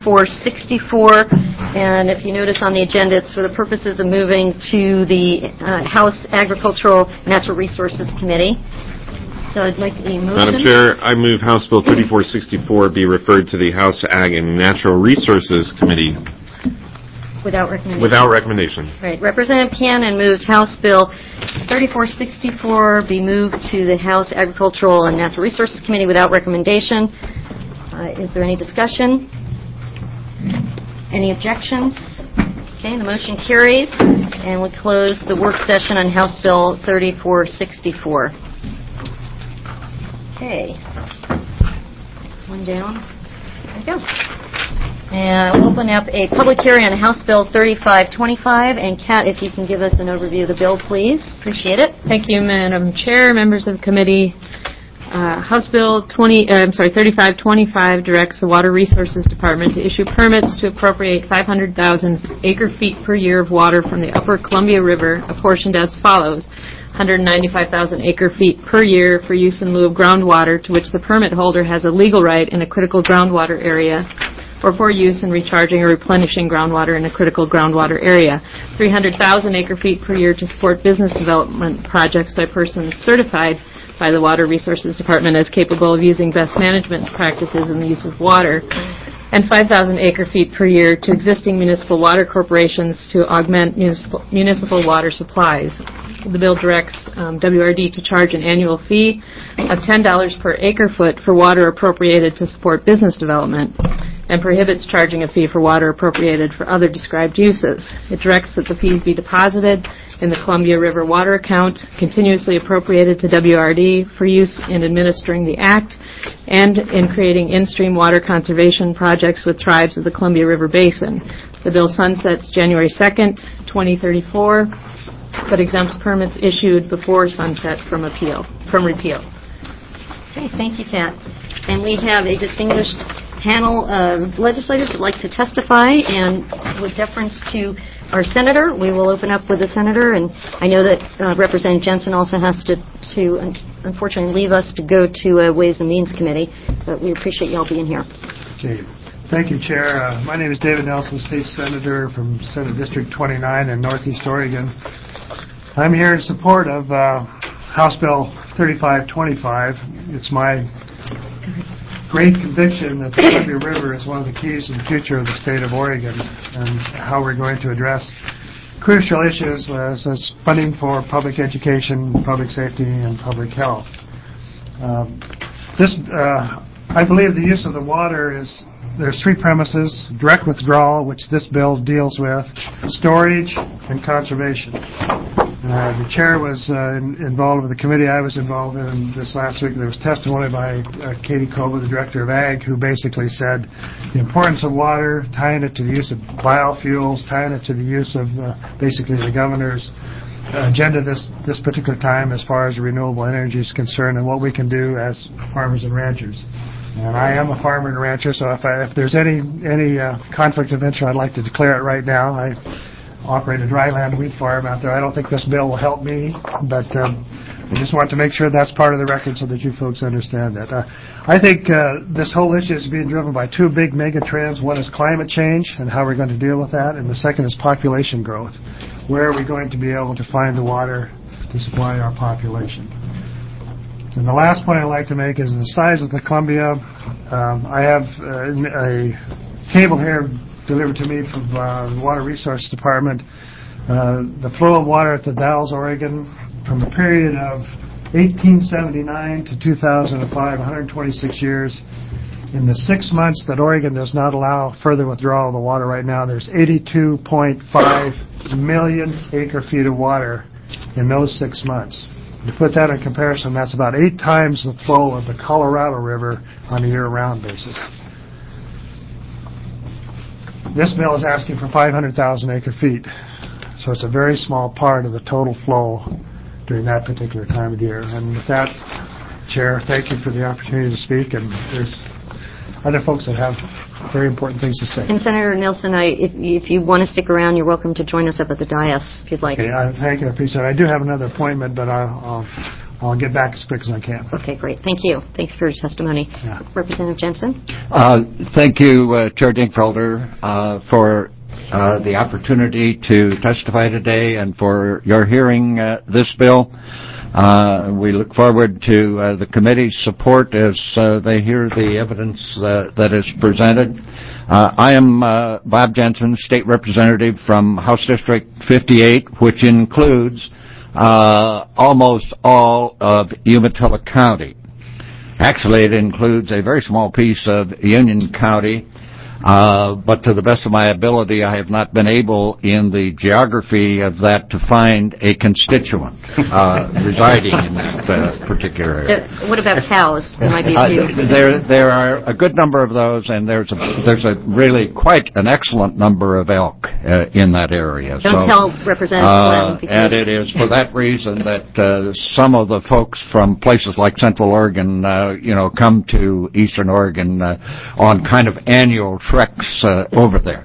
464, and if you notice on the agenda, it's for the purposes of moving to the House Agricultural Natural Resources Committee. So I'd like a motion. Madam Chair, I move House Bill 3464 be referred to the House Ag and Natural Resources Committee. Without recommendation. Without recommendation. Right. Representative Cannon moves House Bill 3464 be moved to the House Agricultural and Natural Resources Committee without recommendation. Is there any discussion? Any objections? Okay, the motion carries, and we close the work session on House Bill 3464. Okay. One down. There we go. And we'll open up a public hearing on House Bill 3525. And Kat, if you can give us an overview of the bill, please. Appreciate it. Thank you, Madam Chair, members of the committee. House Bill 3525 directs the Water Resources Department to issue permits to appropriate 500,000 acre-feet per year of water from the upper Columbia River, apportioned as follows: 195,000 acre-feet per year for use in lieu of groundwater to which the permit holder has a legal right in a critical groundwater area, or for use in recharging or replenishing groundwater in a critical groundwater area. 300,000 acre-feet per year to support business development projects by persons certified by the Water Resources Department as capable of using best management practices in the use of water, and 5,000 acre-feet per year to existing municipal water corporations to augment municipal water supplies. The bill directs WRD to charge an annual fee of $10 per acre-foot for water appropriated to support business development, and prohibits charging a fee for water appropriated for other described uses. It directs that the fees be deposited in the Columbia River Water Account, continuously appropriated to WRD for use in administering the Act and in creating in-stream water conservation projects with tribes of the Columbia River Basin. The bill sunsets January 2nd, 2034, but exempts permits issued before sunset from repeal. Okay, thank you, Kat. And we have a distinguished panel of legislators who would like to testify, and with deference to our senator, we will open up with the senator. And I know that Representative Jensen also has to unfortunately leave us to go to a Ways and Means Committee, but we appreciate you all being here. Okay. Thank you, Chair. My name is David Nelson, State Senator from Senate District 29 in Northeast Oregon. I'm here in support of House Bill 3525. It's my great conviction that the Columbia River is one of the keys to the future of the state of Oregon, and how we're going to address crucial issues as funding for public education, public safety, and public health. I believe the use of the water is, there's three premises: direct withdrawal, which this bill deals with, storage, and conservation. The chair was involved with the committee I was involved in this last week. There was testimony by Katie Koba, the director of Ag, who basically said the importance of water, tying it to the use of biofuels, tying it to the use of basically the governor's agenda this particular time as far as renewable energy is concerned, and what we can do as farmers and ranchers. And I am a farmer and rancher, so if there's any conflict of interest, I'd like to declare it right now. I operate a dryland wheat farm out there. I don't think this bill will help me, but I just want to make sure that's part of the record so that you folks understand that. I think this whole issue is being driven by two big mega trends. One is climate change and how we're going to deal with that, and the second is population growth. Where are we going to be able to find the water to supply our population? And the last point I'd like to make is the size of the Columbia. I have a table here delivered to me from the Water Resources Department. The flow of water at the Dalles, Oregon, from the period of 1879 to 2005, 126 years. In the 6 months that Oregon does not allow further withdrawal of the water right now, there's 82.5 million acre-feet of water in those 6 months. To put that in comparison, that's about 8 times the flow of the Colorado River on a year-round basis. This bill is asking for 500,000 acre-feet, so it's a very small part of the total flow during that particular time of the year. And with that, Chair, thank you for the opportunity to speak, and there's other folks that have very important things to say. And Senator Nelson, if you want to stick around, you're welcome to join us up at the dais if you'd like. Okay, thank you. I appreciate it. I do have another appointment, but I'll I'll get back as quick as I can. Okay, great. Thank you. Thanks for your testimony. Yeah. Representative Jensen? Thank you, Chair Dinkfelder, for the opportunity to testify today and for your hearing this bill. We look forward to the committee's support as they hear the evidence that is presented. I am Bob Jensen, State Representative from House District 58, which includes almost all of Umatilla County. Actually, it includes a very small piece of Union County, but to the best of my ability, I have not been able in the geography of that to find a constituent residing in that particular area. What about cows? There might be a few. There are a good number of those, and there's a really quite an excellent number of elk in that area. Don't tell Representative Glenn. And it is for that reason that some of the folks from places like Central Oregon, come to Eastern Oregon on kind of annual treks over there.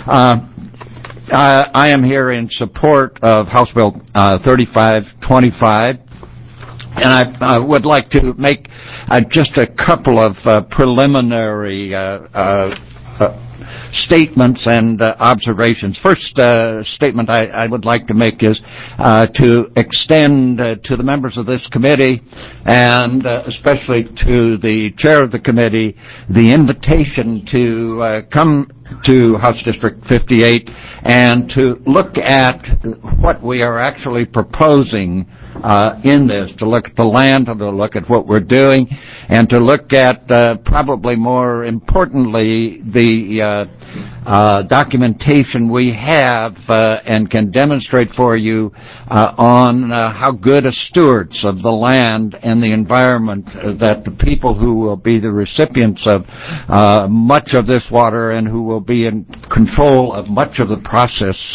I am here in support of House Bill 3525, and I would like to make just a couple of preliminary statements and observations. First statement I would like to make is to extend to the members of this committee and especially to the chair of the committee the invitation to come to House District 58 and to look at what we are actually proposing in this, to look at the land, to look at what we're doing, and to look at probably more importantly the documentation we have and can demonstrate for you on how good a stewards of the land and the environment that the people who will be the recipients of much of this water and who will be in control of much of the process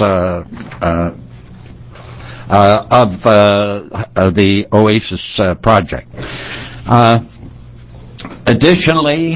of the Oasis project. Additionally,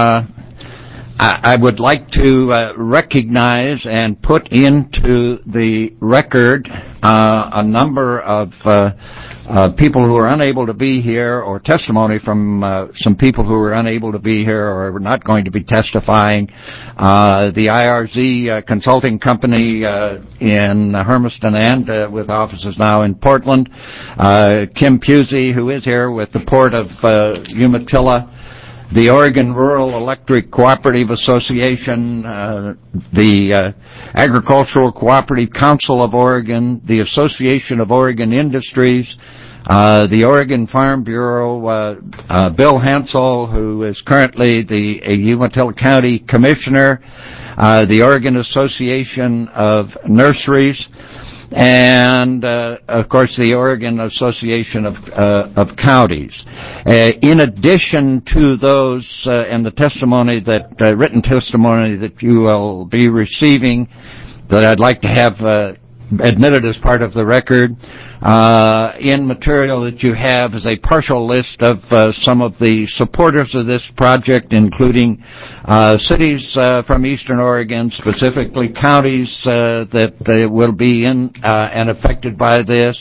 I would like to recognize and put into the record a number of people who are unable to be here, or testimony from some people who are unable to be here or are not going to be testifying. The IRZ consulting company in Hermiston and with offices now in Portland. Kim Pusey, who is here with the Port of Umatilla. The Oregon Rural Electric Cooperative Association, the Agricultural Cooperative Council of Oregon, the Association of Oregon Industries, the Oregon Farm Bureau, Bill Hansel, who is currently the Umatilla County Commissioner, the Oregon Association of Nurseries, and of course the Oregon Association of Counties. In addition to those and the testimony that written testimony that you will be receiving, that I'd like to have admitted as part of the record, in material that you have is a partial list of some of the supporters of this project, including cities from Eastern Oregon, specifically counties that will be in and affected by this,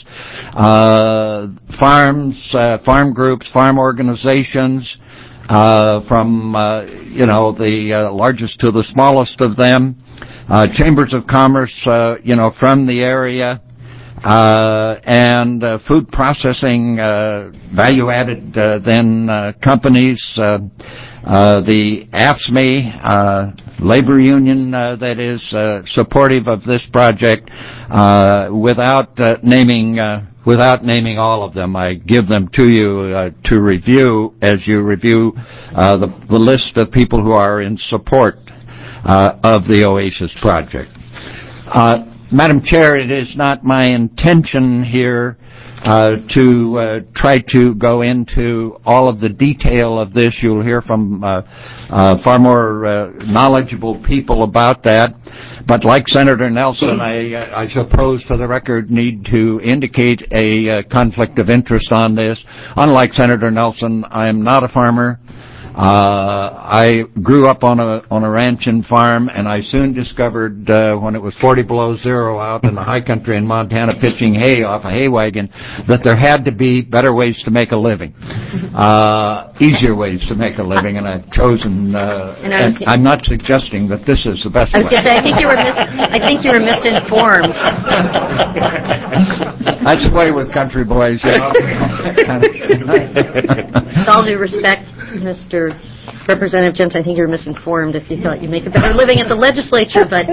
farms, farm groups, farm organizations, from the largest to the smallest of them, chambers of commerce, from the area, and food processing, value-added companies, the AFSCME, labor union that is supportive of this project, without naming all of them. I give them to you to review as you review the list of people who are in support of the Oasis project. Madam Chair, it is not my intention here to try to go into all of the detail of this. You'll hear from far more knowledgeable people about that. But like Senator Nelson, I suppose for the record need to indicate a conflict of interest on this. Unlike Senator Nelson, I am not a farmer. I grew up on a ranch and farm, and I soon discovered when it was 40 below zero out in the high country in Montana pitching hay off a hay wagon that there had to be better ways to make a living, easier ways to make a living, and I've chosen. And I'm not suggesting that this is the best way. I think you were misinformed. That's the way with country boys, you know. With all due respect, Mr. Representative Jensen, I think you're misinformed if you thought you'd make a better living at the legislature, but...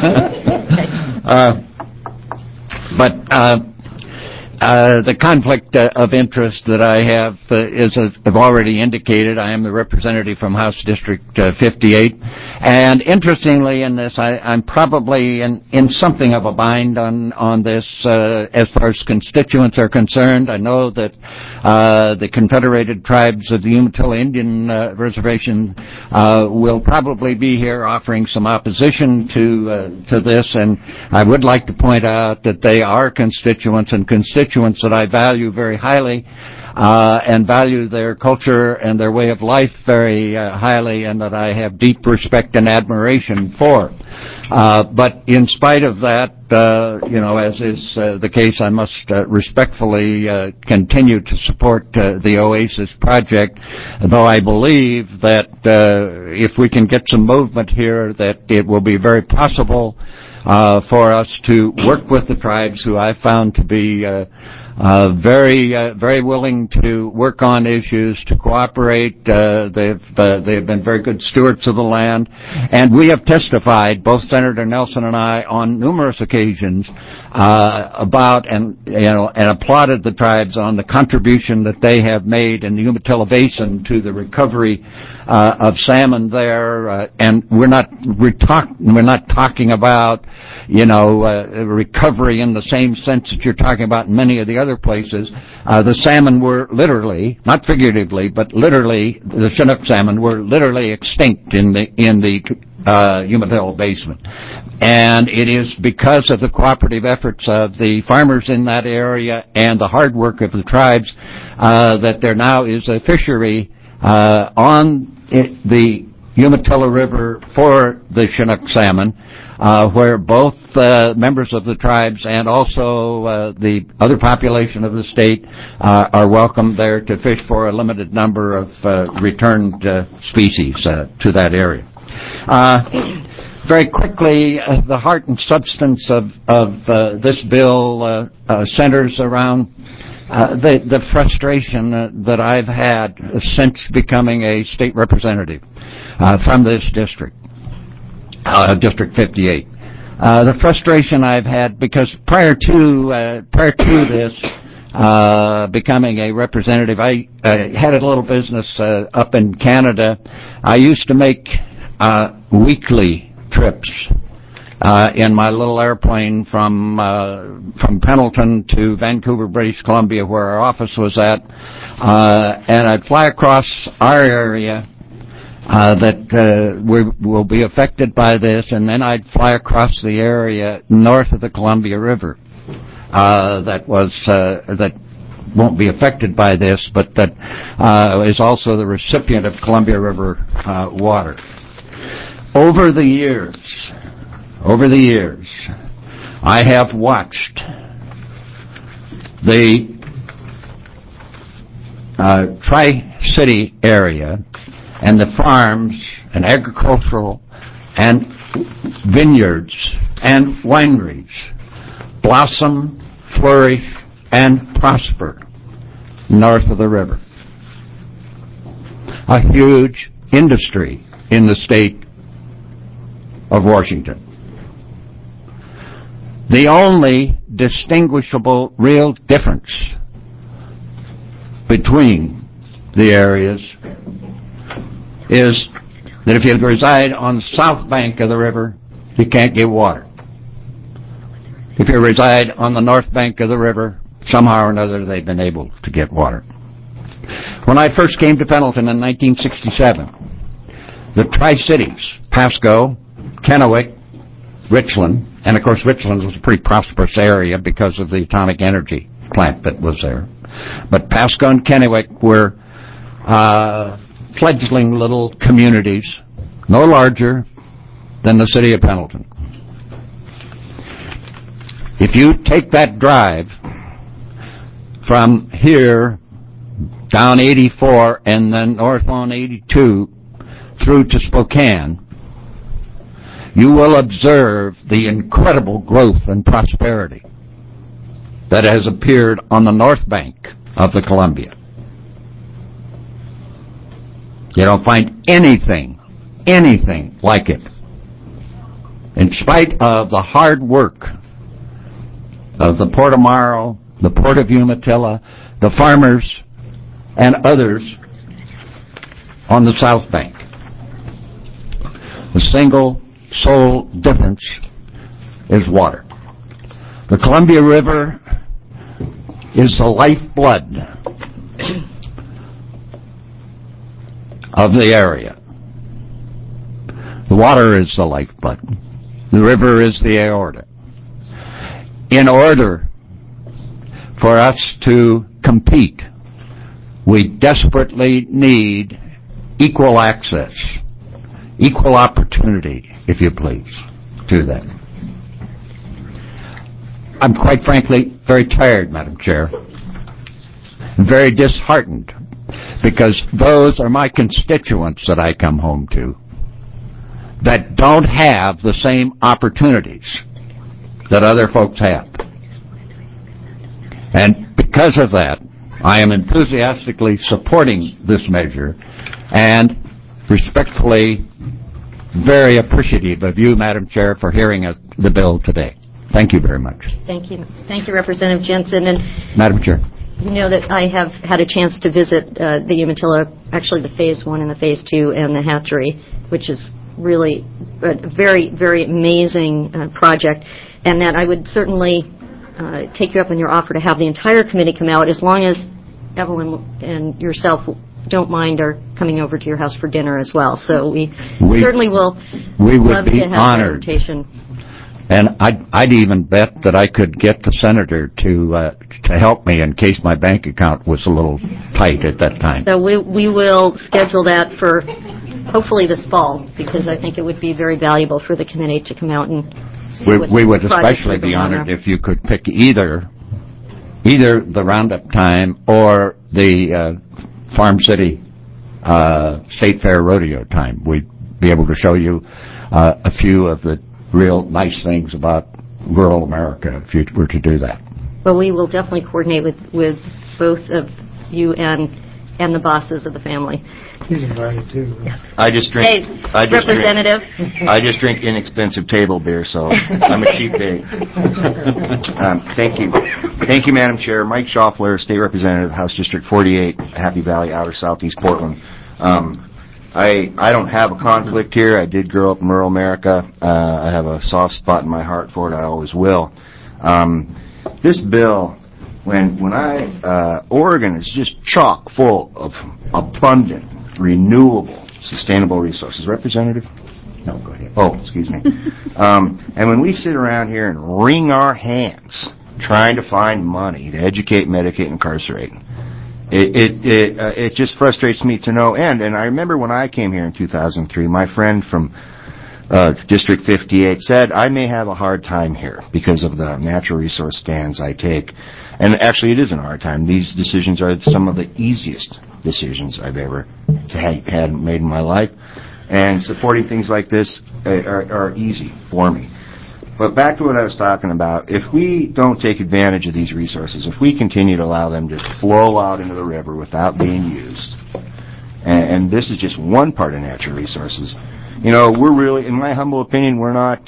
Okay. The conflict of interest that I have is, as I've already indicated, I am the representative from House District 58. And interestingly in this, I'm probably in something of a bind on this as far as constituents are concerned. I know that the Confederated Tribes of the Umatilla Indian Reservation will probably be here offering some opposition to this, and I would like to point out that they are constituents that I value very highly, and value their culture and their way of life very highly, and that I have deep respect and admiration for. But in spite of that, as is the case, I must respectfully continue to support the Oasis project, though I believe that if we can get some movement here, that it will be very possible for us to work with the tribes, who I found to be very willing to work on issues, to cooperate. They've been very good stewards of the land, and we have testified, both Senator Nelson and I, on numerous occasions about and applauded the tribes on the contribution that they have made in the Umatilla Basin to the recovery of salmon there, and we're not talking about recovery in the same sense that you're talking about in many of the other places. The salmon were literally, not figuratively, but literally, the Chinook salmon were literally extinct in the Umatilla Basin. And it is because of the cooperative efforts of the farmers in that area and the hard work of the tribes that there now is a fishery on the Umatilla River for the Chinook salmon, where both members of the tribes and also the other population of the state are welcome there to fish for a limited number of returned species to that area. Very quickly, the heart and substance of this bill centers around the frustration that I've had since becoming a state representative from this district, District 58. The frustration I've had because prior to this becoming a representative, I had a little business up in Canada. I used to make weekly trips in my little airplane from Pendleton to Vancouver, British Columbia, where our office was at, and I'd fly across our area that will be affected by this, and then I'd fly across the area north of the Columbia River that won't be affected by this, but that is also the recipient of Columbia River water. Over the years, I have watched the Tri-City area and the farms and agricultural and vineyards and wineries blossom, flourish, and prosper north of the river. A huge industry in the state of Washington. The only distinguishable real difference between the areas is that if you reside on the south bank of the river, you can't get water. If you reside on the north bank of the river, somehow or another they've been able to get water. When I first came to Pendleton in 1967, the Tri-Cities, Pasco, Kennewick, Richland, and of course Richland was a pretty prosperous area because of the atomic energy plant that was there. But Pasco and Kennewick were fledgling little communities, no larger than the city of Pendleton. If you take that drive from here down 84 and then north on 82 through to Spokane, you will observe the incredible growth and prosperity that has appeared on the north bank of the Columbia. You don't find anything like it. In spite of the hard work of the Port of Morrow, the Port of Umatilla, the farmers, and others on the south bank. The single sole difference is water. The Columbia River is the lifeblood of the area. The water is the lifeblood. The river is the aorta. In order for us to compete, we desperately need equal access, equal opportunity, if you please, to that. I'm quite frankly very tired, Madam Chair, and very disheartened, because those are my constituents that I come home to that don't have the same opportunities that other folks have. And because of that, I am enthusiastically supporting this measure and respectfully very appreciative of you, Madam Chair, for hearing the bill today. Thank you very much. Thank you. Thank you, Representative Jensen. And Madam Chair. you know that I have had a chance to visit the Umatilla, actually the Phase 1 and the Phase 2 and the hatchery, which is really a very, very amazing project, and that I would certainly take you up on your offer to have the entire committee come out, as long as Evelyn and yourself don't mind our coming over to your house for dinner as well. So we certainly will love to have honored. that invitation. And I'd even bet that I could get the senator to help me in case my bank account was a little tight at that time. So we will schedule that for hopefully this fall, because I think it would be very valuable for the committee to come out and see we would especially be honored if you could pick either the Roundup time or the Farm City State Fair Rodeo time. We'd be able to show you a few of the real nice things about rural America if you were to do that. Well, we will definitely coordinate with both of you and the bosses of the family. He's invited too. I just drink. Hey, Representative. I just drink inexpensive table beer, so I'm a cheap date. Thank you, Madam Chair. Mike Schaufler, State Representative, House District 48, Happy Valley, Outer Southeast Portland. I don't have a conflict here. I did grow up in rural America. I have a soft spot in my heart for it. I always will. This bill, Oregon is just chock full of abundant, renewable, sustainable resources. Representative? No, go ahead. Oh, excuse me. And when we sit around here and wring our hands trying to find money to educate, medicate, and incarcerate, it just frustrates me to no end. And I remember when I came here in 2003, my friend from District 58 said, I may have a hard time here because of the natural resource stands I take. And actually, it isn't a hard time. These decisions are some of the easiest decisions I've ever had made in my life. And supporting things like this are easy for me. But back to what I was talking about, if we don't take advantage of these resources, if we continue to allow them to flow out into the river without being used, and this is just one part of natural resources, you know, we're really, in my humble opinion, we're not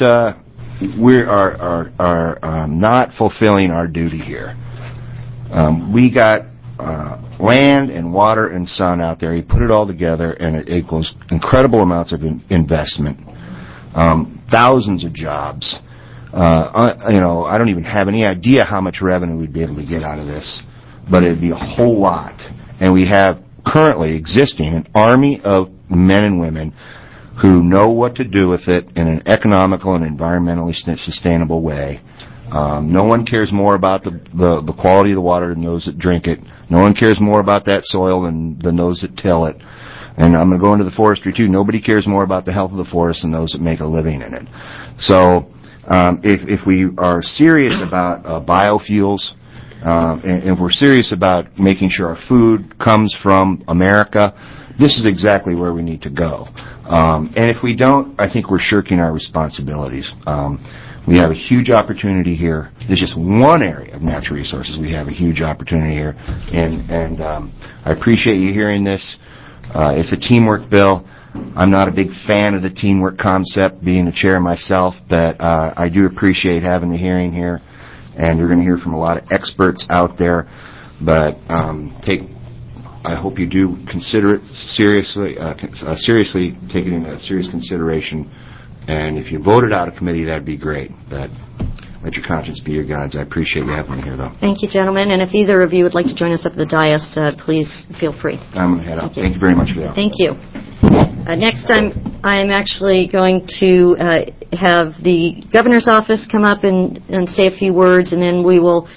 not fulfilling our duty here. We got land and water and sun out there. You put it all together, and it equals incredible amounts of investment, thousands of jobs. I don't even have any idea how much revenue we'd be able to get out of this, but it'd be a whole lot. And we have currently existing an army of men and women who know what to do with it in an economical and environmentally sustainable way. No one cares more about the quality of the water than those that drink it. No one cares more about that soil than those that till it. And I'm going to go into the forestry, too. Nobody cares more about the health of the forest than those that make a living in it. So if we are serious about biofuels, and we're serious about making sure our food comes from America, this is exactly where we need to go. And if we don't, I think we're shirking our responsibilities. We have a huge opportunity here. There's just one area of natural resources. We have a huge opportunity here. And I appreciate you hearing this. It's a teamwork bill. I'm not a big fan of the teamwork concept, being a chair myself, but I do appreciate having the hearing here. And you're going to hear from a lot of experts out there. But I hope you do consider it seriously, take it into serious consideration. And if you voted out of committee, that'd be great. But let your conscience be your guides. I appreciate you having me here, though. Thank you, gentlemen. And if either of you would like to join us up at the dais, please feel free. I'm going to head out. Thank you very much for that. Thank you. Next time, I am actually going to have the governor's office come up and say a few words, and then we will...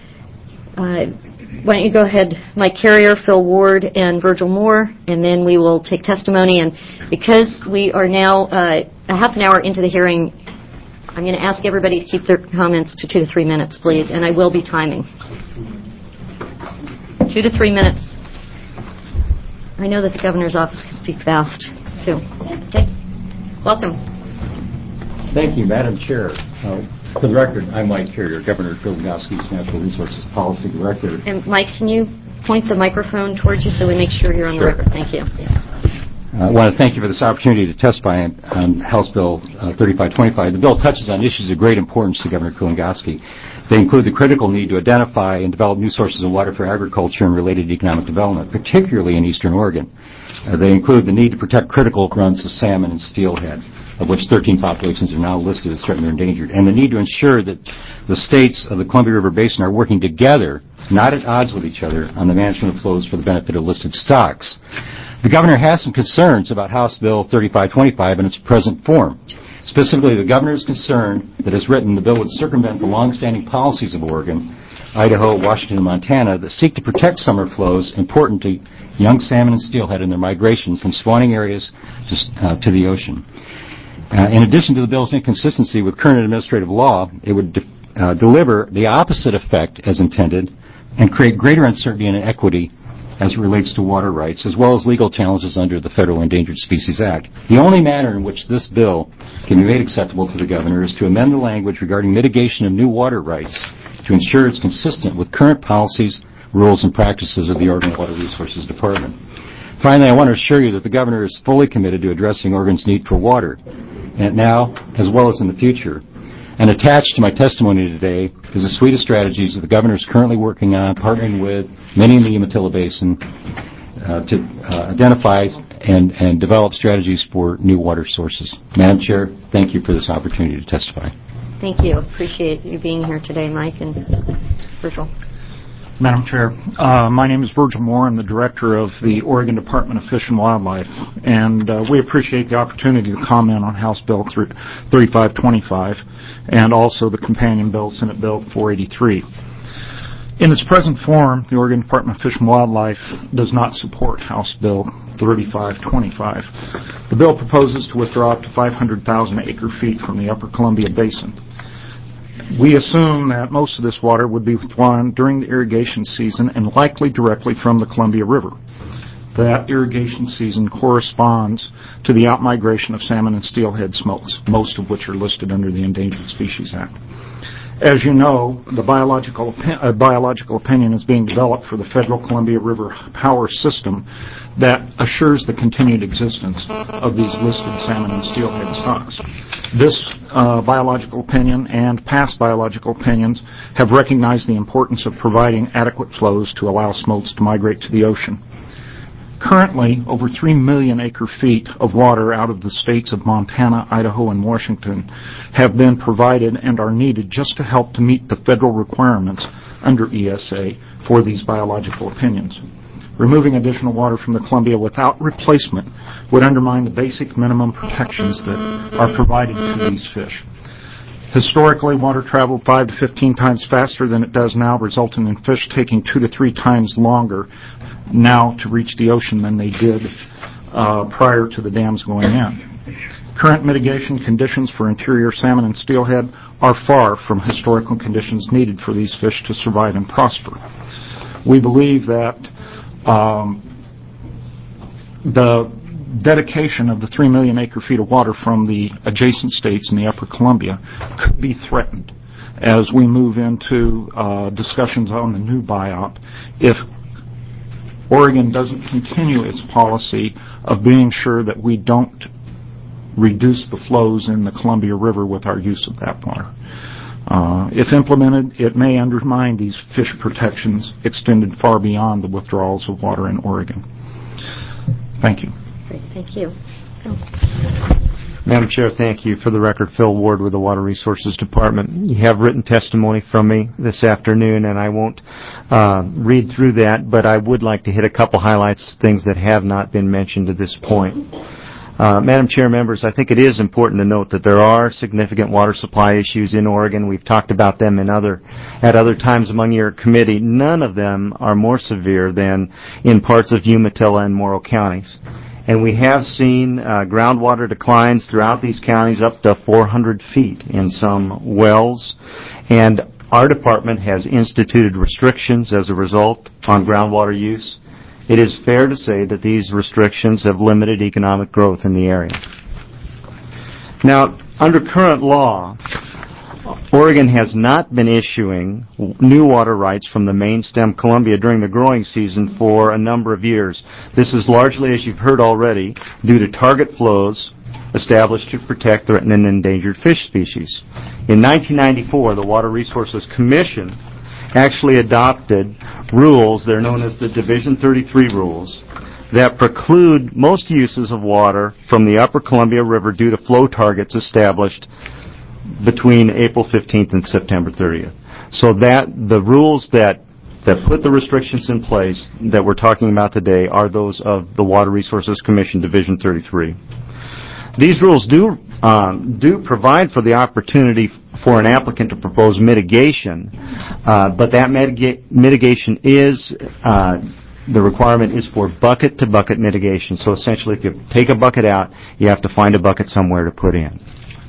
why don't you go ahead, Mike Carrier, Phil Ward, and Virgil Moore, and then we will take testimony. And because we are now a half an hour into the hearing, I'm going to ask everybody to keep their comments to 2 to 3 minutes, please, and I will be timing. 2 to 3 minutes. I know that the governor's office can speak fast, too. Okay. Welcome. Thank you, Madam Chair. For the record, I'm Mike Carrier, Governor Kulongoski's Natural Resources Policy Director. And Mike, can you point the microphone towards you so we make sure you're on the record? Thank you. I want to thank you for this opportunity to testify on House Bill 3525. The bill touches on issues of great importance to Governor Kulongoski. They include the critical need to identify and develop new sources of water for agriculture and related economic development, particularly in eastern Oregon. They include the need to protect critical runs of salmon and steelhead, of which 13 populations are now listed as threatened or endangered, and the need to ensure that the states of the Columbia River Basin are working together, not at odds with each other, on the management of flows for the benefit of listed stocks. The governor has some concerns about House Bill 3525 in its present form. Specifically, the governor is concerned that, as written, the bill would circumvent the long-standing policies of Oregon, Idaho, Washington, and Montana that seek to protect summer flows important to young salmon and steelhead in their migration from spawning areas to the ocean. In addition to the bill's inconsistency with current administrative law, it would deliver the opposite effect as intended and create greater uncertainty and inequity as it relates to water rights, as well as legal challenges under the Federal Endangered Species Act. The only manner in which this bill can be made acceptable to the governor is to amend the language regarding mitigation of new water rights to ensure it's consistent with current policies, rules, and practices of the Oregon Water Resources Department. Finally, I want to assure you that the governor is fully committed to addressing Oregon's need for water, and now, as well as in the future. And attached to my testimony today is a suite of strategies that the governor is currently working on, partnering with many in the Umatilla Basin to identify and develop strategies for new water sources. Madam Chair, thank you for this opportunity to testify. Thank you. Appreciate you being here today, Mike and Virgil. Madam Chair, my name is Virgil Moore. I'm the director of the Oregon Department of Fish and Wildlife, and we appreciate the opportunity to comment on House Bill 3525 and also the companion bill, Senate Bill 483. In its present form, the Oregon Department of Fish and Wildlife does not support House Bill 3525. The bill proposes to withdraw up to 500,000 acre-feet from the Upper Columbia Basin. We assume that most of this water would be withdrawn during the irrigation season and likely directly from the Columbia River. That irrigation season corresponds to the outmigration of salmon and steelhead smolts, most of which are listed under the Endangered Species Act. As you know, the biological opinion is being developed for the federal Columbia River power system that assures the continued existence of these listed salmon and steelhead stocks. This biological opinion and past biological opinions have recognized the importance of providing adequate flows to allow smolts to migrate to the ocean. Currently, over 3 million acre-feet of water out of the states of Montana, Idaho, and Washington have been provided and are needed just to help to meet the federal requirements under ESA for these biological opinions. Removing additional water from the Columbia without replacement would undermine the basic minimum protections that are provided to these fish. Historically, water traveled 5 to 15 times faster than it does now, resulting in fish taking 2 to 3 times longer now to reach the ocean than they did prior to the dams going in. Current mitigation conditions for interior salmon and steelhead are far from historical conditions needed for these fish to survive and prosper. We believe that the dedication of the 3 million acre-feet of water from the adjacent states in the Upper Columbia could be threatened as we move into discussions on the new BIOP if Oregon doesn't continue its policy of being sure that we don't reduce the flows in the Columbia River with our use of that water. If implemented, it may undermine these fish protections extended far beyond the withdrawals of water in Oregon. Thank you. Great, thank you. Phil. Madam Chair, thank you. For the record, Phil Ward with the Water Resources Department. You have written testimony from me this afternoon, and I won't read through that, but I would like to hit a couple highlights, things that have not been mentioned to this point. Madam Chair, members, I think it is important to note that there are significant water supply issues in Oregon. We've talked about them at other times among your committee. None of them are more severe than in parts of Umatilla and Morrow counties. And we have seen groundwater declines throughout these counties up to 400 feet in some wells. And our department has instituted restrictions as a result on groundwater use. It is fair to say that these restrictions have limited economic growth in the area. Now, under current law, Oregon has not been issuing new water rights from the main stem Columbia during the growing season for a number of years. This is largely, as you've heard already, due to target flows established to protect threatened and endangered fish species. In 1994, the Water Resources Commission actually adopted rules, they're known as the Division 33 rules, that preclude most uses of water from the Upper Columbia River due to flow targets established between April 15th and September 30th. So that the rules that put the restrictions in place that we're talking about today are those of the Water Resources Commission Division 33. These rules do provide for the opportunity for an applicant to propose mitigation, but that mitigation is, the requirement is for bucket-to-bucket mitigation. So essentially, if you take a bucket out, you have to find a bucket somewhere to put in.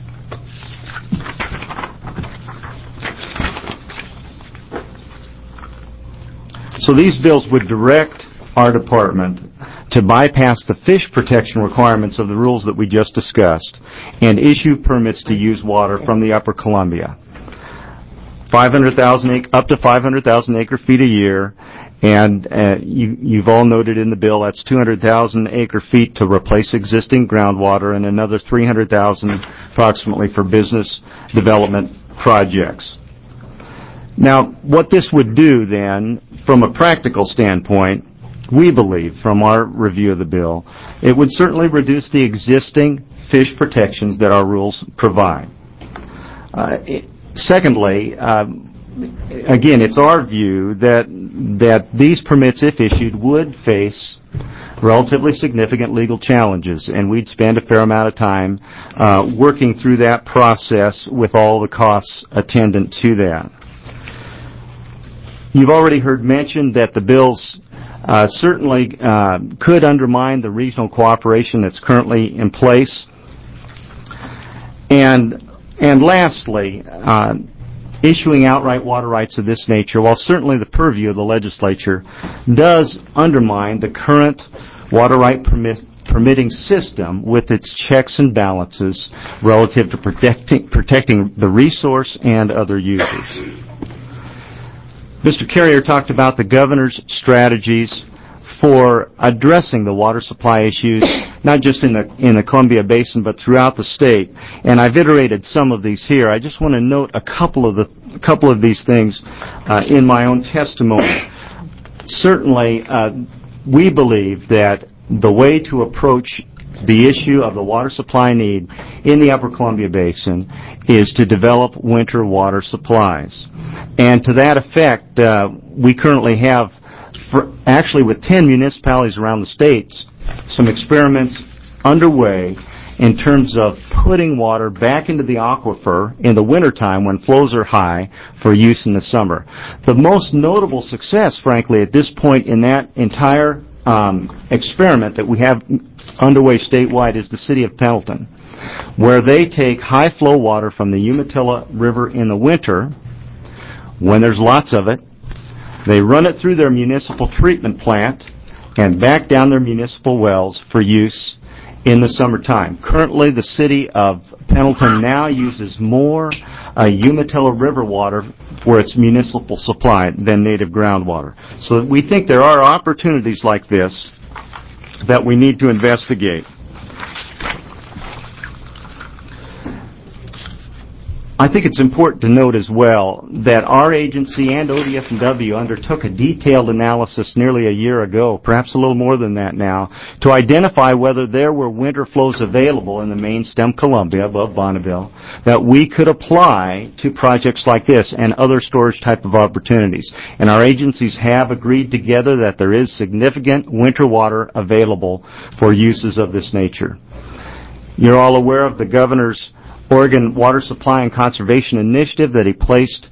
So these bills would direct our department to bypass the fish protection requirements of the rules that we just discussed and issue permits to use water from the Upper Columbia. Up to 500,000 acre-feet a year, and you've all noted in the bill that's 200,000 acre-feet to replace existing groundwater and another 300,000 approximately for business development projects. Now, what this would do then, from a practical standpoint, we believe, from our review of the bill, it would certainly reduce the existing fish protections that our rules provide. Secondly, again, it's our view that these permits, if issued, would face relatively significant legal challenges, and we'd spend a fair amount of time working through that process with all the costs attendant to that. You've already heard mentioned that the bills certainly could undermine the regional cooperation that's currently in place. And lastly, issuing outright water rights of this nature, while certainly the purview of the legislature, does undermine the current water right permitting system with its checks and balances relative to protecting the resource and other users. Mr. Carrier talked about the governor's strategies for addressing the water supply issues, not just in the Columbia Basin, but throughout the state. And I've iterated some of these here. I just want to note a couple of these things in my own testimony. Certainly, we believe that the way to approach the issue of the water supply need in the Upper Columbia Basin is to develop winter water supplies. And to that effect, we currently have, actually with 10 municipalities around the states, some experiments underway in terms of putting water back into the aquifer in the wintertime when flows are high for use in the summer. The most notable success, frankly, at this point in that entire experiment that we have underway statewide is the city of Pendleton, where they take high flow water from the Umatilla River in the winter, when there's lots of it, they run it through their municipal treatment plant and back down their municipal wells for use in the summertime. Currently, the city of Pendleton now uses more Umatilla River water for its municipal supply than native groundwater. So we think there are opportunities like this that we need to investigate. I think it's important to note as well that our agency and ODF&W undertook a detailed analysis nearly a year ago, perhaps a little more than that now, to identify whether there were winter flows available in the main stem Columbia above Bonneville that we could apply to projects like this and other storage type of opportunities. And our agencies have agreed together that there is significant winter water available for uses of this nature. You're all aware of the governor's Oregon Water Supply and Conservation Initiative that he placed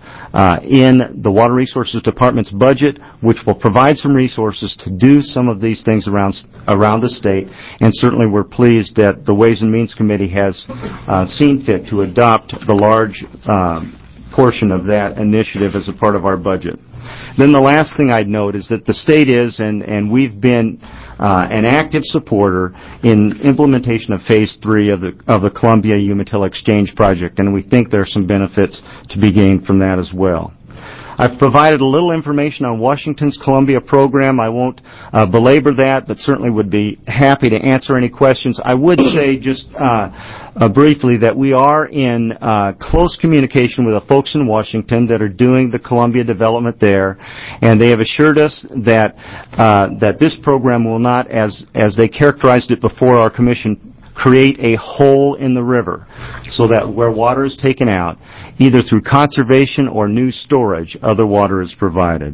in the Water Resources Department's budget, which will provide some resources to do some of these things around the state. And certainly we're pleased that the Ways and Means Committee has seen fit to adopt the large portion of that initiative as a part of our budget. Then the last thing I'd note is that the state is, and we've been an active supporter in implementation of Phase 3 of the Columbia Umatilla Exchange Project, and we think there are some benefits to be gained from that as well. I've provided a little information on Washington's Columbia program. I won't belabor that, but certainly would be happy to answer any questions. I would say just briefly that we are in close communication with the folks in Washington that are doing the Columbia development there, and they have assured us that that this program will not, as they characterized it before our commission, create a hole in the river, so that where water is taken out, either through conservation or new storage, other water is provided.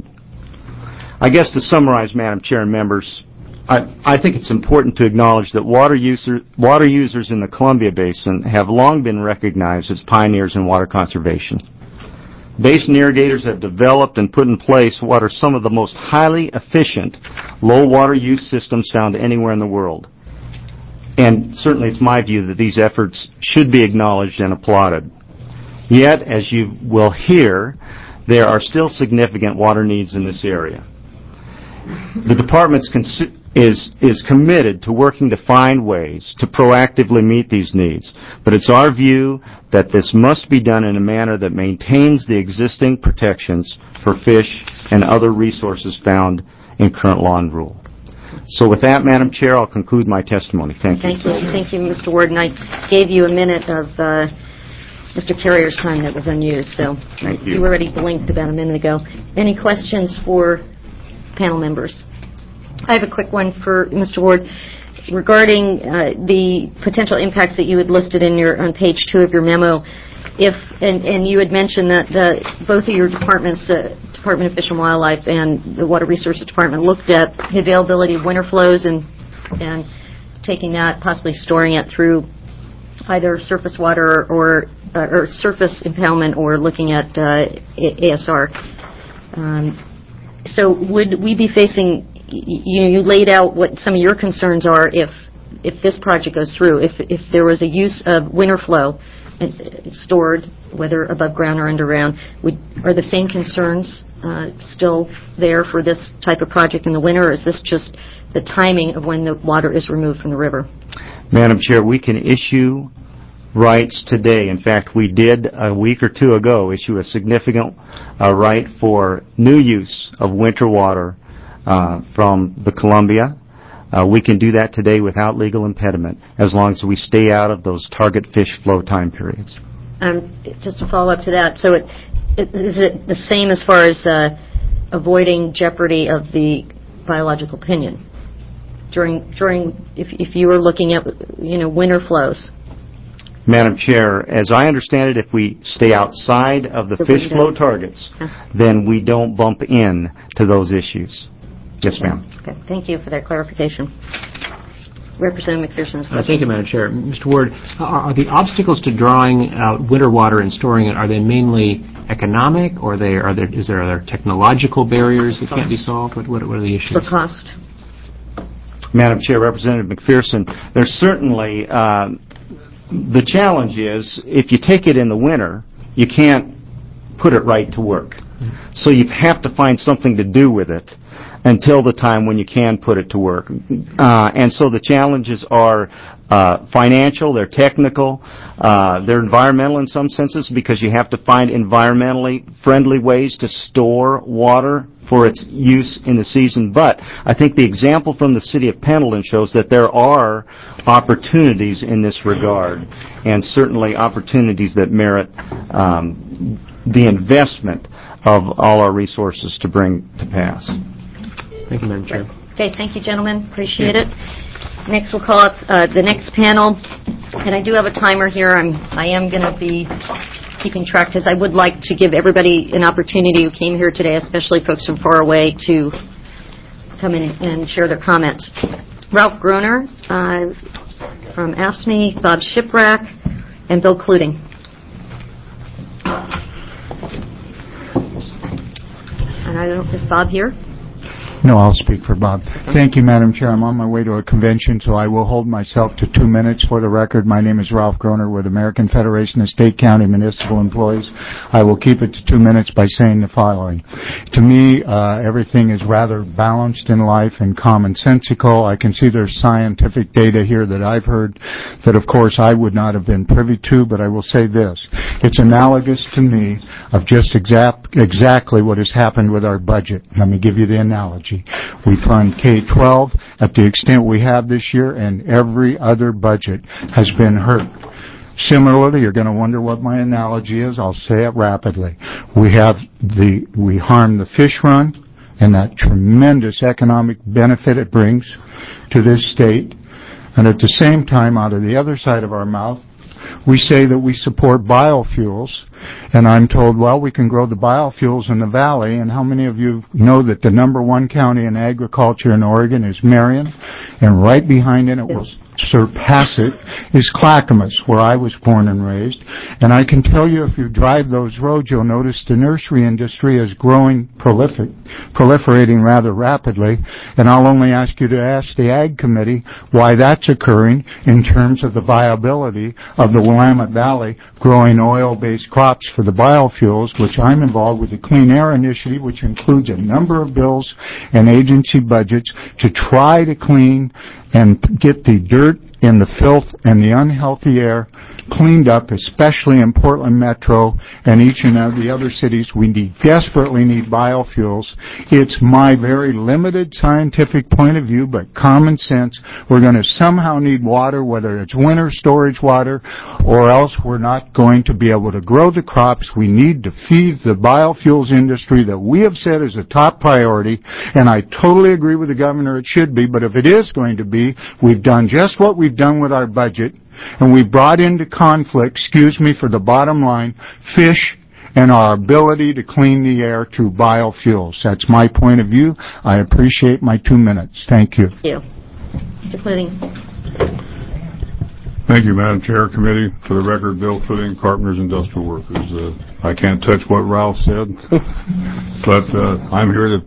I guess to summarize, Madam Chair and members, I think it's important to acknowledge that water users in the Columbia Basin have long been recognized as pioneers in water conservation. Basin irrigators have developed and put in place what are some of the most highly efficient low water use systems found anywhere in the world. And certainly it's my view that these efforts should be acknowledged and applauded. Yet, as you will hear, there are still significant water needs in this area. The Department is committed to working to find ways to proactively meet these needs, but it's our view that this must be done in a manner that maintains the existing protections for fish and other resources found in current law and rule. So with that, Madam Chair, I'll conclude my testimony. Thank you. Thank you, Mr. Ward. And I gave you a minute of Mr. Carrier's time that was unused. So Thank you. You already blinked about a minute ago. Any questions for panel members? I have a quick one for Mr. Ward regarding the potential impacts that you had listed on page 2 of your memo. And you had mentioned that both of your departments, the Department of Fish and Wildlife and the Water Resources Department, looked at the availability of winter flows and taking that, possibly storing it through either surface water or surface impoundment, or looking at ASR. So would we be facing? You laid out what some of your concerns are if this project goes through. If there was a use of winter flow stored, whether above ground or underground, are the same concerns still there for this type of project in the winter, or is this just the timing of when the water is removed from the river? Madam Chair, we can issue rights today. In fact, we did a week or two ago issue a significant right for new use of winter water from the Columbia. We can do that today without legal impediment, as long as we stay out of those target fish flow time periods. Just to follow up to that, so is it the same as far as avoiding jeopardy of the biological opinion during if you were looking at winter flows? Madam Chair, as I understand it, if we stay outside of the fish flow targets, then we don't bump in to those issues. Yes, ma'am. Okay. Thank you for that clarification. Representative McPherson. Thank you, Madam Chair. Mr. Ward, are the obstacles to drawing out winter water and storing it, are they mainly economic, or are there technological barriers that can't be solved? What are the issues? For cost. Madam Chair, Representative McPherson, there's certainly, the challenge is, if you take it in the winter, you can't put it right to work. So you have to find something to do with it until the time when you can put it to work. And so the challenges are financial, they're technical, they're environmental in some senses because you have to find environmentally friendly ways to store water for its use in the season. But I think the example from the city of Pendleton shows that there are opportunities in this regard, and certainly opportunities that merit the investment of all our resources to bring to pass. Thank you, Madam Chair. Okay, thank you, gentlemen. Appreciate it. Next, we'll call up the next panel, and I do have a timer here. I am going to be keeping track because I would like to give everybody an opportunity who came here today, especially folks from far away, to come in and share their comments. Ralph Groner from AFSCME, Bob Shiprack, and Bill Cluting. And I don't know, is Bob here? No, I'll speak for Bob. Thank you, Madam Chair. I'm on my way to a convention, so I will hold myself to 2 minutes for the record. My name is Ralph Groner with American Federation of State, County, Municipal Employees. I will keep it to 2 minutes by saying the following. To me, everything is rather balanced in life and commonsensical. I can see there's scientific data here that I've heard that, of course, I would not have been privy to, but I will say this. It's analogous to me of just exactly what has happened with our budget. Let me give you the analogy. We fund K-12 at the extent we have this year, and every other budget has been hurt. Similarly, you're going to wonder what my analogy is. I'll say it rapidly. We harm the fish run and that tremendous economic benefit it brings to this state. And at the same time, out of the other side of our mouth, we say that we support biofuels, and I'm told, well, we can grow the biofuels in the valley, and how many of you know that the #1 county in agriculture in Oregon is Marion, and right behind it will surpass it is Clackamas, where I was born and raised. And I can tell you, if you drive those roads, you'll notice the nursery industry is growing, proliferating rather rapidly. And I'll only ask you to ask the Ag Committee why that's occurring in terms of the viability of the Willamette Valley growing oil-based crops for the biofuels, which I'm involved with the Clean Air Initiative, which includes a number of bills and agency budgets to try to clean and get the dirt and the filth and the unhealthy air cleaned up, especially in Portland Metro and each and every other cities. We desperately need biofuels. It's my very limited scientific point of view, but common sense. We're going to somehow need water, whether it's winter storage water, or else we're not going to be able to grow the crops. We need to feed the biofuels industry that we have said is a top priority, and I totally agree with the governor it should be, but if it is going to be, we've done just what we've done with our budget, and we brought into conflict, for the bottom line, fish and our ability to clean the air through biofuels. That's my point of view. I appreciate my 2 minutes. Thank you. Thank you. Mr. Cluting. Thank you, Madam Chair, Committee. For the record, Bill Cluting, Carpenters Industrial Workers. I can't touch what Ralph said, but I'm here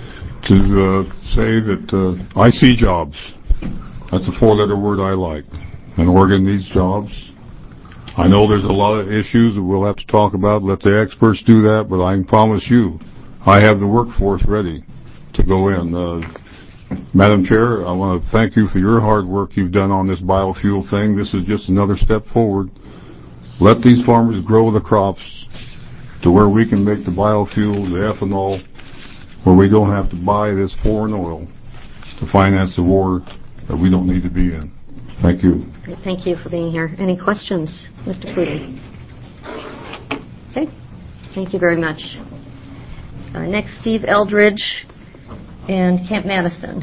to say that I see jobs. That's a four-letter word I like. And Oregon needs jobs. I know there's a lot of issues that we'll have to talk about. Let the experts do that, but I can promise you, I have the workforce ready to go in. Madam Chair, I want to thank you for your hard work you've done on this biofuel thing. This is just another step forward. Let these farmers grow the crops to where we can make the biofuel, the ethanol, where we don't have to buy this foreign oil to finance the war that we don't need to be in. Thank you. Thank you for being here. Any questions, Mr. Cluting? Okay. Thank you very much. Next, Steve Eldridge and Kent Madison.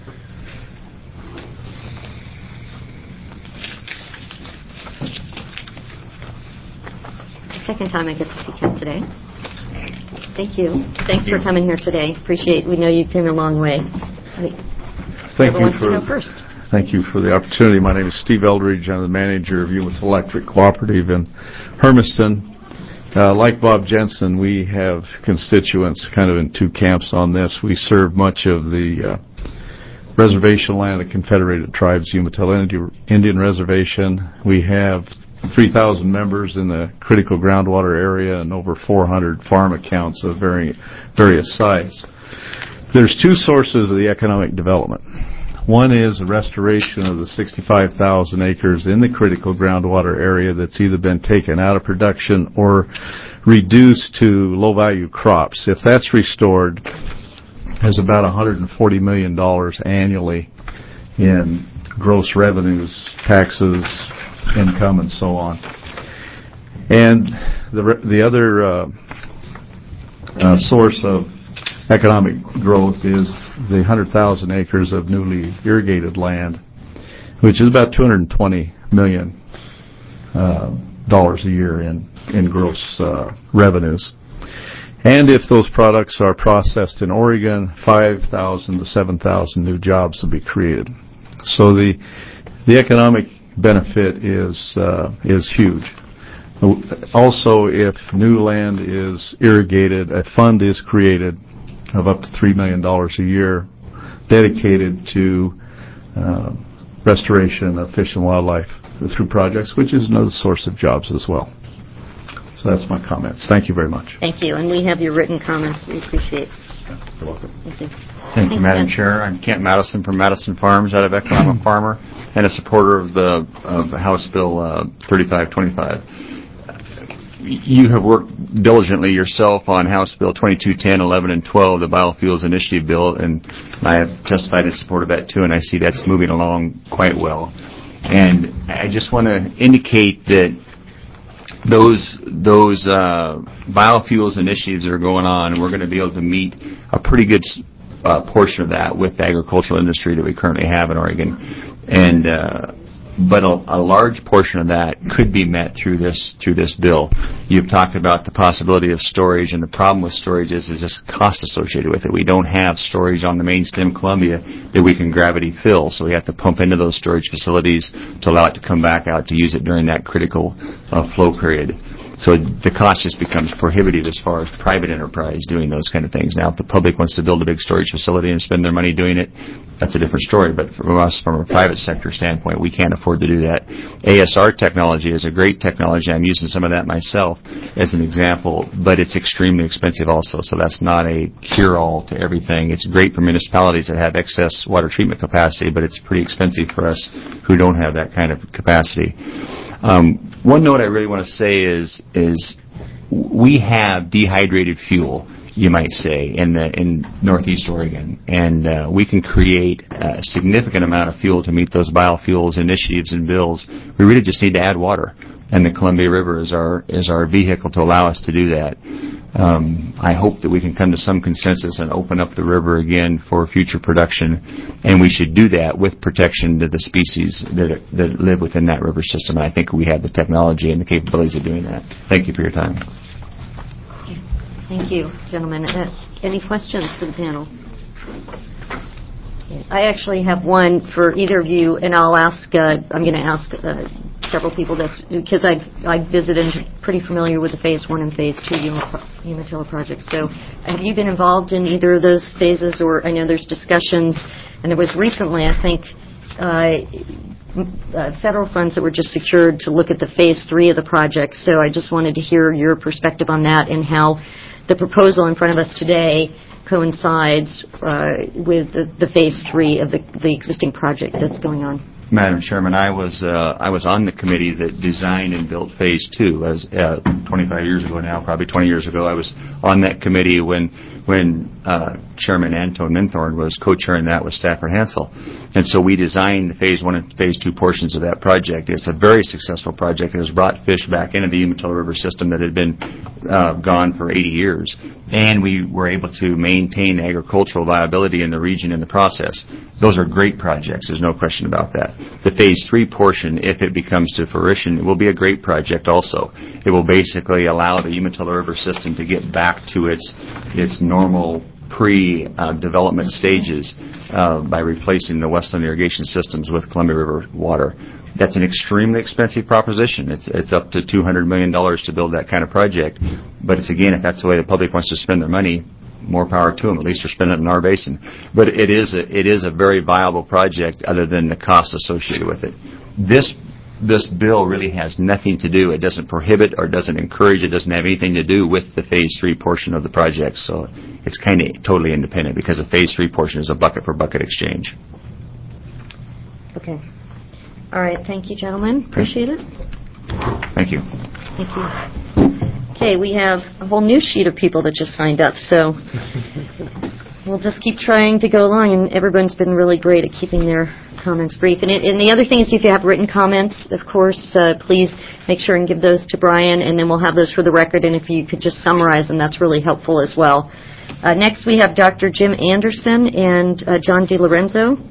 The second time I get to see Kent today. Thank you. Thanks for coming here today. Appreciate it. We know you came a long way. Thank you for the opportunity. My name is Steve Eldridge. I'm the manager of Umeth Electric Cooperative in Hermiston. Like Bob Jensen, we have constituents kind of in two camps on this. We serve much of the reservation land of Confederated Tribes, Umatilla Indian Reservation. We have 3,000 members in the critical groundwater area and over 400 farm accounts of various size. There's two sources of the economic development. One is the restoration of the 65,000 acres in the critical groundwater area that's either been taken out of production or reduced to low-value crops. If that's restored, there's about $140 million annually in gross revenues, taxes, income, and so on. And the other source of economic growth is the 100,000 acres of newly irrigated land, which is about $220 million a year in gross revenues. And if those products are processed in Oregon, 5,000 to 7,000 new jobs will be created. So the economic benefit is huge. Also, if new land is irrigated, a fund is created of up to $3 million a year dedicated to restoration of fish and wildlife through projects, which is another source of jobs as well. So that's my comments. Thank you very much. Thank you. And we have your written comments. We appreciate it. You're welcome. Thank you. Thank you, Madam Chair. I'm Kent Madison from Madison Farms out of Economic Farmer and a supporter of the House Bill 3525. You have worked diligently yourself on House Bill 2210, 11, and 12, the Biofuels Initiative Bill, and I have testified in support of that too, and I see that's moving along quite well. And I just want to indicate that those biofuels initiatives that are going on, and we're going to be able to meet a pretty good portion of that with the agricultural industry that we currently have in Oregon. And but a large portion of that could be met through this bill. You've talked about the possibility of storage, and the problem with storage is just cost associated with it. We don't have storage on the main stem Columbia that we can gravity fill, so we have to pump into those storage facilities to allow it to come back out to use it during that critical flow period. So the cost just becomes prohibitive as far as private enterprise doing those kind of things. Now, if the public wants to build a big storage facility and spend their money doing it, that's a different story. But from us, from a private sector standpoint, we can't afford to do that. ASR technology is a great technology. I'm using some of that myself as an example, but it's extremely expensive also. So that's not a cure-all to everything. It's great for municipalities that have excess water treatment capacity, but it's pretty expensive for us who don't have that kind of capacity. One note I really want to say is we have dehydrated fuel, you might say, in Northeast Oregon, and we can create a significant amount of fuel to meet those biofuels initiatives and bills. We really just need to add water, and the Columbia River is our vehicle to allow us to do that. I hope that we can come to some consensus and open up the river again for future production, and we should do that with protection to the species that live within that river system. And I think we have the technology and the capabilities of doing that. Thank you for your time. Thank you, gentlemen. Any questions for the panel? I actually have one for either of you, and I'll ask. I'm going to ask several people this because I've visited and pretty familiar with the Phase 1 and Phase 2 Umatilla projects. So, have you been involved in either of those phases? Or I know there's discussions, and there was recently, I think, federal funds that were just secured to look at the Phase 3 of the project. So, I just wanted to hear your perspective on that and how the proposal in front of us today coincides with the Phase 3 of the existing project that's going on. Madam Chairman, I was on the committee that designed and built Phase 2 as 25 years ago now, probably 20 years ago. I was on that committee when Chairman Anton Minthorn was co-chairing that with Stafford Hansel. And so we designed the Phase 1 and Phase 2 portions of that project. It's a very successful project. It has brought fish back into the Umatilla River system that had been gone for 80 years. And we were able to maintain agricultural viability in the region in the process. Those are great projects. There's no question about that. The Phase 3 portion, if it becomes to fruition, it will be a great project also. It will basically allow the Umatilla River system to get back to its normal pre-development stages by replacing the Westland irrigation systems with Columbia River water. That's an extremely expensive proposition. It's up to $200 million to build that kind of project. But it's, again, if that's the way the public wants to spend their money, more power to them. At least they're spending it in our basin. But it is a very viable project other than the cost associated with it. This bill really has nothing to do. It doesn't prohibit or doesn't encourage. It doesn't have anything to do with the Phase 3 portion of the project. So it's kind of totally independent because the Phase 3 portion is a bucket-for-bucket exchange. Okay. All right. Thank you, gentlemen. Appreciate it. Thank you. Thank you. Okay, we have a whole new sheet of people that just signed up, so we'll just keep trying to go along, and everyone's been really great at keeping their comments brief. And the other thing is, if you have written comments, of course, please make sure and give those to Brian, and then we'll have those for the record, and if you could just summarize them, that's really helpful as well. Next, we have Dr. Jim Anderson and John DiLorenzo.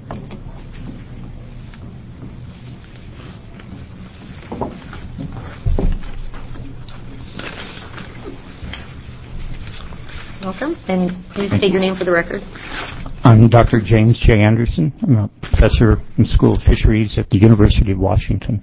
Welcome, and please state your name for the record. I'm Dr. James J. Anderson. I'm a professor in the School of Fisheries at the University of Washington.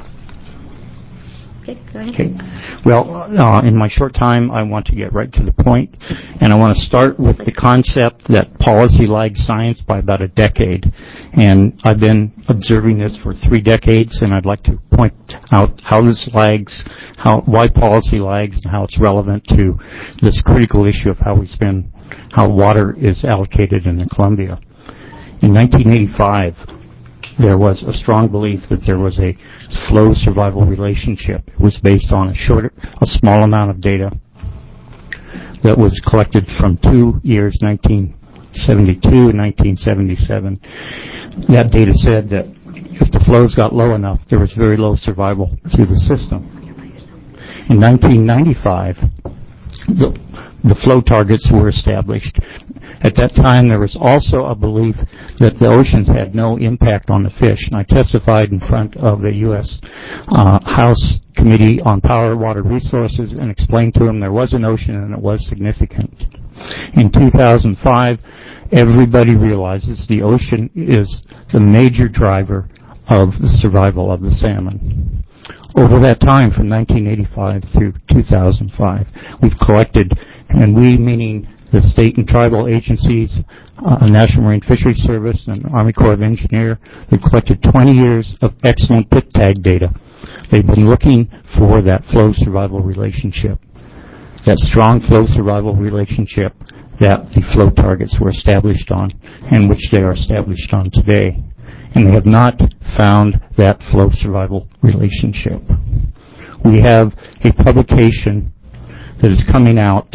Okay, go ahead. Okay. Well, in my short time, I want to get right to the point, and I want to start with the concept that policy lags science by about a decade. And I've been observing this for 3 decades, and I'd like to point out how this lags, why policy lags, and how it's relevant to this critical issue of how water is allocated in the Columbia. In 1985, there was a strong belief that there was a flow survival relationship. It was based on a small amount of data that was collected from 2 years, 1972 and 1977. That data said that if the flows got low enough, there was very low survival through the system. In 1995, the flow targets were established. At that time, there was also a belief that the oceans had no impact on the fish, and I testified in front of the U.S. House Committee on Power and Water Resources and explained to them there was an ocean and it was significant. In 2005, everybody realizes the ocean is the major driver of the survival of the salmon. Over that time, from 1985 through 2005, we've collected, and we meaning the state and tribal agencies, National Marine Fisheries Service, and Army Corps of Engineers, they've collected 20 years of excellent pit tag data. They've been looking for that flow survival relationship, that strong flow survival relationship that the flow targets were established on, and which they are established on today. And they have not found that flow survival relationship. We have a publication that is coming out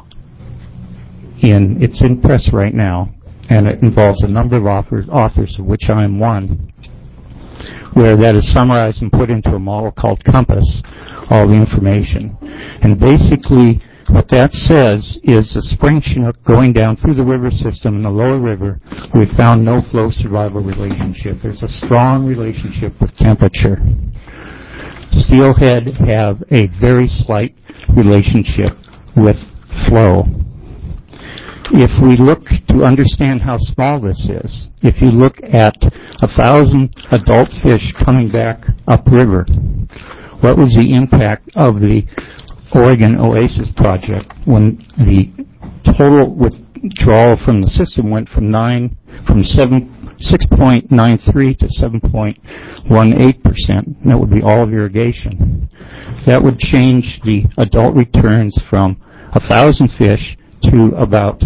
it's in press right now, and it involves a number of authors, of which I am one, where that is summarized and put into a model called Compass, all the information. And basically, what that says is a spring chinook going down through the river system in the lower river, we found no flow survival relationship. There's a strong relationship with temperature. Steelhead have a very slight relationship with flow. If we look to understand how small this is, if you look at 1,000 adult fish coming back upriver, what was the impact of the Oregon Oasis project when the total withdrawal from the system went from 6.93 to 7.18%? That would be all of irrigation. That would change the adult returns from 1,000 fish to about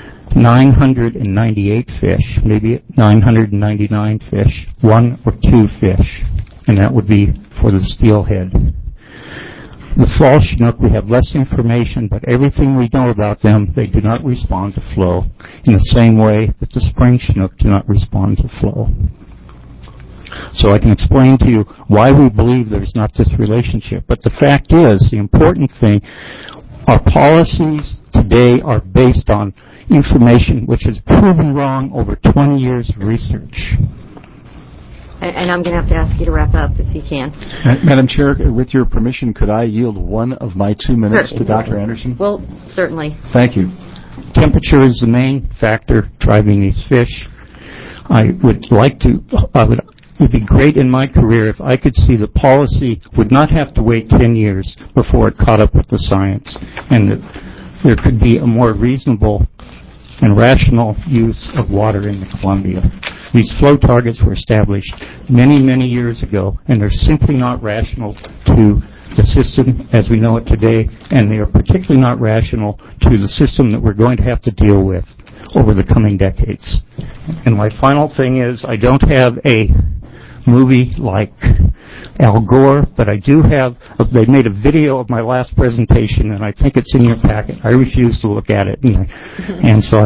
998 fish, maybe 999 fish, 1 or 2 fish, and that would be for the steelhead. The fall chinook, we have less information, but everything we know about them, they do not respond to flow in the same way that the spring chinook do not respond to flow. So I can explain to you why we believe there's not this relationship. But the fact is, the important thing, our policies today are based on information which is proven wrong over 20 years of research. And I'm going to have to ask you to wrap up if you can. Madam Chair, with your permission, could I yield one of my 2 minutes to Dr. Anderson? Well, certainly. Thank you. Temperature is the main factor driving these fish. It would be great in my career if I could see the policy would not have to wait 10 years before it caught up with the science, and that there could be a more reasonable and rational use of water in the Columbia. These flow targets were established many, many years ago, and they're simply not rational to the system as we know it today, and they are particularly not rational to the system that we're going to have to deal with over the coming decades. And my final thing is, I don't have a movie like Al Gore, but I do have, they made a video of my last presentation, and I think it's in your packet. I refuse to look at it, and so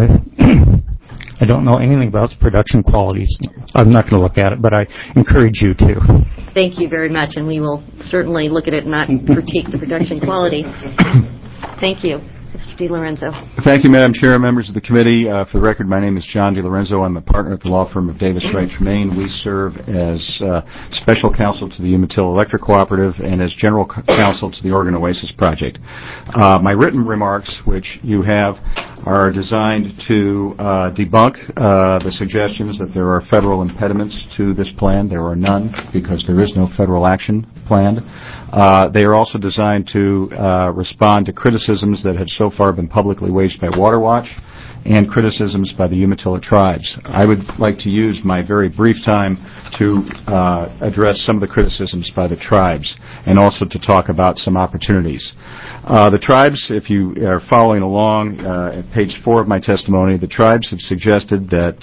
I don't know anything about its production qualities. I'm not going to look at it, but I encourage you to. Thank you very much, and we will certainly look at it and not critique the production quality. Thank you. Mr. DiLorenzo. Thank you, Madam Chair, members of the committee. For the record, my name is John DiLorenzo. I'm a partner at the law firm of Davis Wright Tremaine. We serve as special counsel to the Umatilla Electric Cooperative and as general counsel to the Oregon Oasis Project. My written remarks, which you have, are designed to debunk the suggestions that there are federal impediments to this plan. There are none, because there is no federal action planned. They are also designed to respond to criticisms that have so far been publicly waged by Water Watch and criticisms by the Umatilla tribes. I would like to use my very brief time to address some of the criticisms by the tribes and also to talk about some opportunities. The tribes, if you are following along at page 4 of my testimony, the tribes have suggested that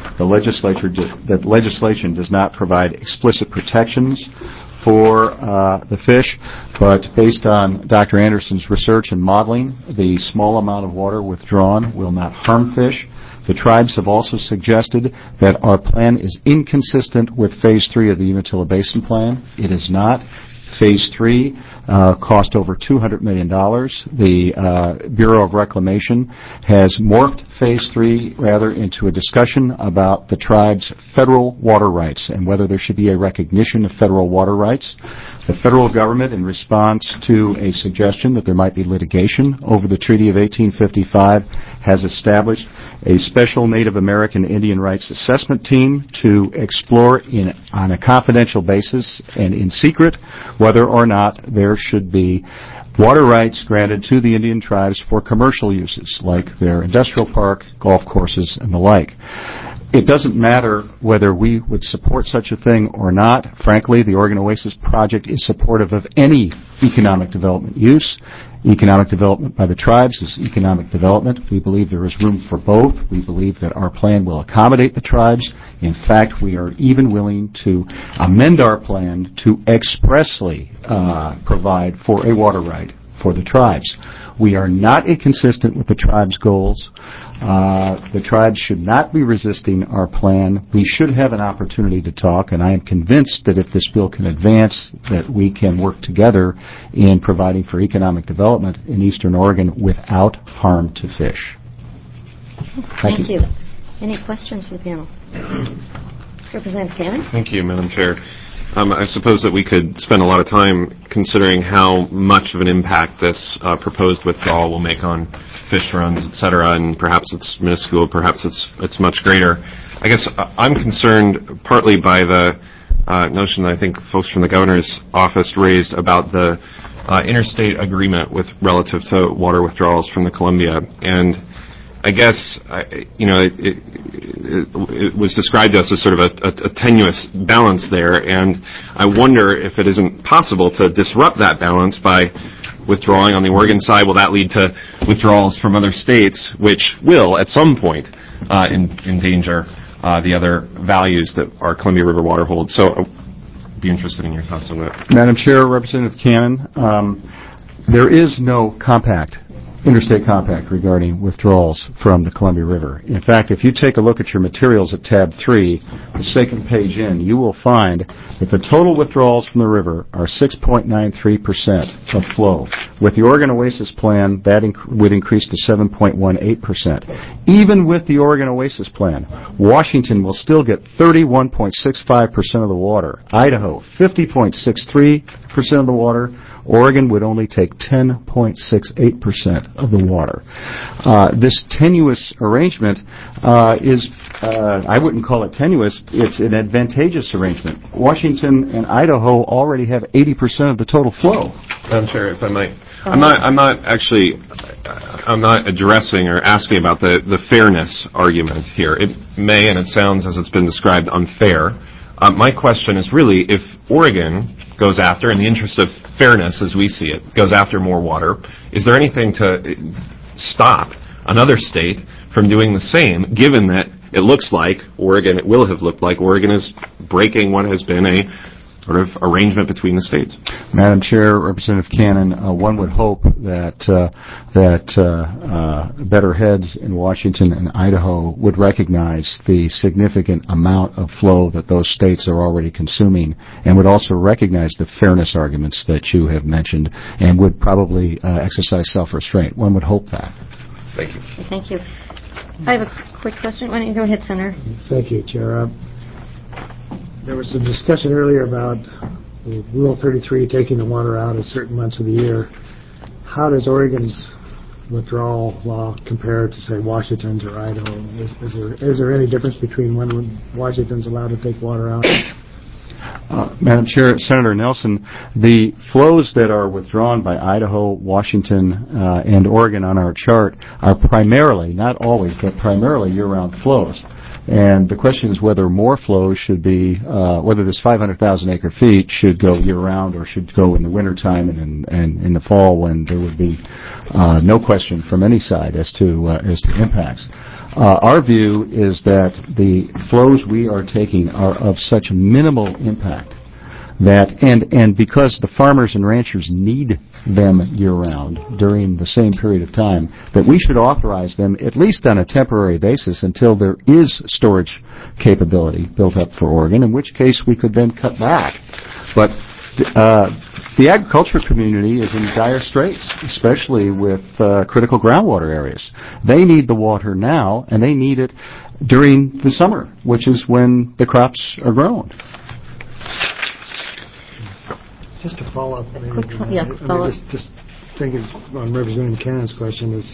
the legislation does not provide explicit protections for the fish, but based on Dr. Anderson's research and modeling, the small amount of water withdrawn will not harm fish. The tribes have also suggested that our plan is inconsistent with Phase 3 of the Umatilla Basin Plan. It is not. Phase 3 cost over $200 million. The Bureau of Reclamation has morphed Phase 3 rather into a discussion about the tribe's federal water rights and whether there should be a recognition of federal water rights. The federal government, in response to a suggestion that there might be litigation over the Treaty of 1855, has established a special Native American Indian rights assessment team to explore on a confidential basis and in secret whether or not there should be water rights granted to the Indian tribes for commercial uses, like their industrial park, golf courses, and the like. It doesn't matter whether we would support such a thing or not. Frankly, the Oregon Oasis Project is supportive of any economic development use. Economic development by the tribes is economic development. We believe there is room for both. We believe that our plan will accommodate the tribes. In fact, we are even willing to amend our plan to expressly provide for a water right for the tribes. We are not inconsistent with the tribes' goals. The tribes should not be resisting our plan. We should have an opportunity to talk, and I am convinced that if this bill can advance, that we can work together in providing for economic development in eastern Oregon without harm to fish. Thank you. Any questions for the panel? Representative Cannon? Thank you, Madam Chair. I suppose that we could spend a lot of time considering how much of an impact this proposed withdrawal will make on fish runs, et cetera, and perhaps it's minuscule, perhaps it's much greater. I guess I'm concerned partly by the notion that I think folks from the governor's office raised about the interstate agreement with relative to water withdrawals from the Columbia. And I guess, it was described to us as sort of a tenuous balance there, and I wonder if it isn't possible to disrupt that balance by withdrawing on the Oregon side. Will that lead to withdrawals from other states, which will, at some point, endanger the other values that our Columbia River water holds? So I'd be interested in your thoughts on that. Madam Chair, Representative Cannon, there is no interstate compact regarding withdrawals from the Columbia River. In fact, if you take a look at your materials at tab 3, the second page in, you will find that the total withdrawals from the river are 6.93% of flow. With the Oregon Oasis Plan, that would increase to 7.18%. Even with the Oregon Oasis Plan, Washington will still get 31.65% of the water. Idaho, 50.63% of the water. Oregon would only take 10.68% of the water. This tenuous arrangement is, I wouldn't call it tenuous, it's an advantageous arrangement. Washington and Idaho already have 80% of the total flow. Madam Chair, if I might. I'm not actually, I'm not addressing or asking about the fairness argument here. It may, and it sounds as it's been described, unfair. My question is really, if Oregon goes after, in the interest of fairness as we see it, goes after more water, is there anything to stop another state from doing the same, given that it looks like Oregon, it will have looked like Oregon is breaking what has been a sort of arrangement between the states? Madam Chair, Representative Cannon, one would hope that better heads in Washington and Idaho would recognize the significant amount of flow that those states are already consuming, and would also recognize the fairness arguments that you have mentioned, and would probably exercise self-restraint. One would hope that. Thank you. Thank you. I have a quick question. Why don't you go ahead, Senator? Thank you, Chair. There was some discussion earlier about Rule 33 taking the water out at certain months of the year. How does Oregon's withdrawal law compare to, say, Washington's or Idaho? Is there any difference between when Washington's allowed to take water out? Madam Chair, Senator Nelson, the flows that are withdrawn by Idaho, Washington, and Oregon on our chart are primarily, not always, but primarily year-round flows. And the question is whether more flows should be, whether this 500,000 acre feet should go year-round or should go in the wintertime and in the fall, when there would be no question from any side as to impacts. Our view is that the flows we are taking are of such minimal impact that, and because the farmers and ranchers need them year-round during the same period of time, that we should authorize them at least on a temporary basis until there is storage capability built up for Oregon, in which case we could then cut back. But the agriculture community is in dire straits, especially with critical groundwater areas. They need the water now, and they need it during the summer, which is when the crops are grown. Just to follow up, just thinking on Representative Cannon's question is,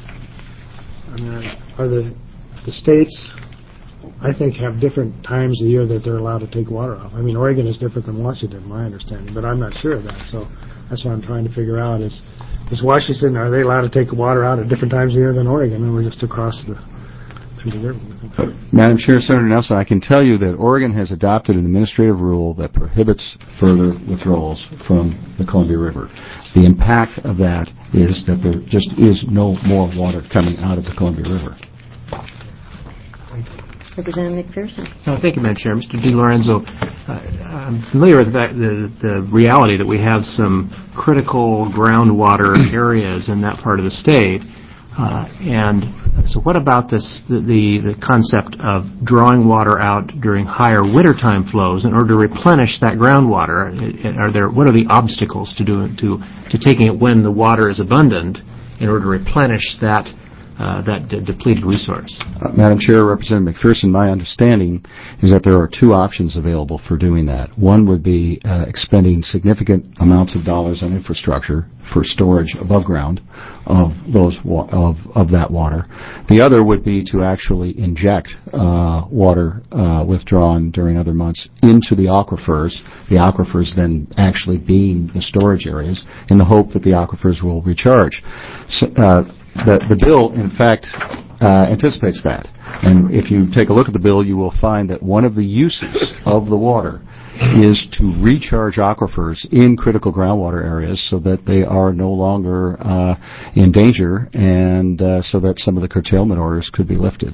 are the states, I think, have different times of the year that they're allowed to take water off. I mean, Oregon is different than Washington, my understanding, but I'm not sure of that. So that's what I'm trying to figure out is Washington, are they allowed to take water out at different times of year than Oregon? And we're just across through the river. Madam Chair, Senator Nelson, I can tell you that Oregon has adopted an administrative rule that prohibits further withdrawals from the Columbia River. The impact of that is that there just is no more water coming out of the Columbia River. Representative McPherson. Thank you, Madam Chair. Mr. DiLorenzo, I'm familiar with the reality that we have some critical groundwater areas in that part of the state. And so what about the concept of drawing water out during higher wintertime flows in order to replenish that groundwater? What are the obstacles to taking it when the water is abundant in order to replenish that depleted resource? Madam Chair, Representative McPherson, my understanding is that there are two options available for doing that. One would be expending significant amounts of dollars on infrastructure for storage above ground of that water. The other would be to actually inject water withdrawn during other months into the aquifers then actually being the storage areas, in the hope that the aquifers will recharge. The bill, in fact, anticipates that. And if you take a look at the bill, you will find that one of the uses of the water is to recharge aquifers in critical groundwater areas so that they are no longer in danger, and so that some of the curtailment orders could be lifted.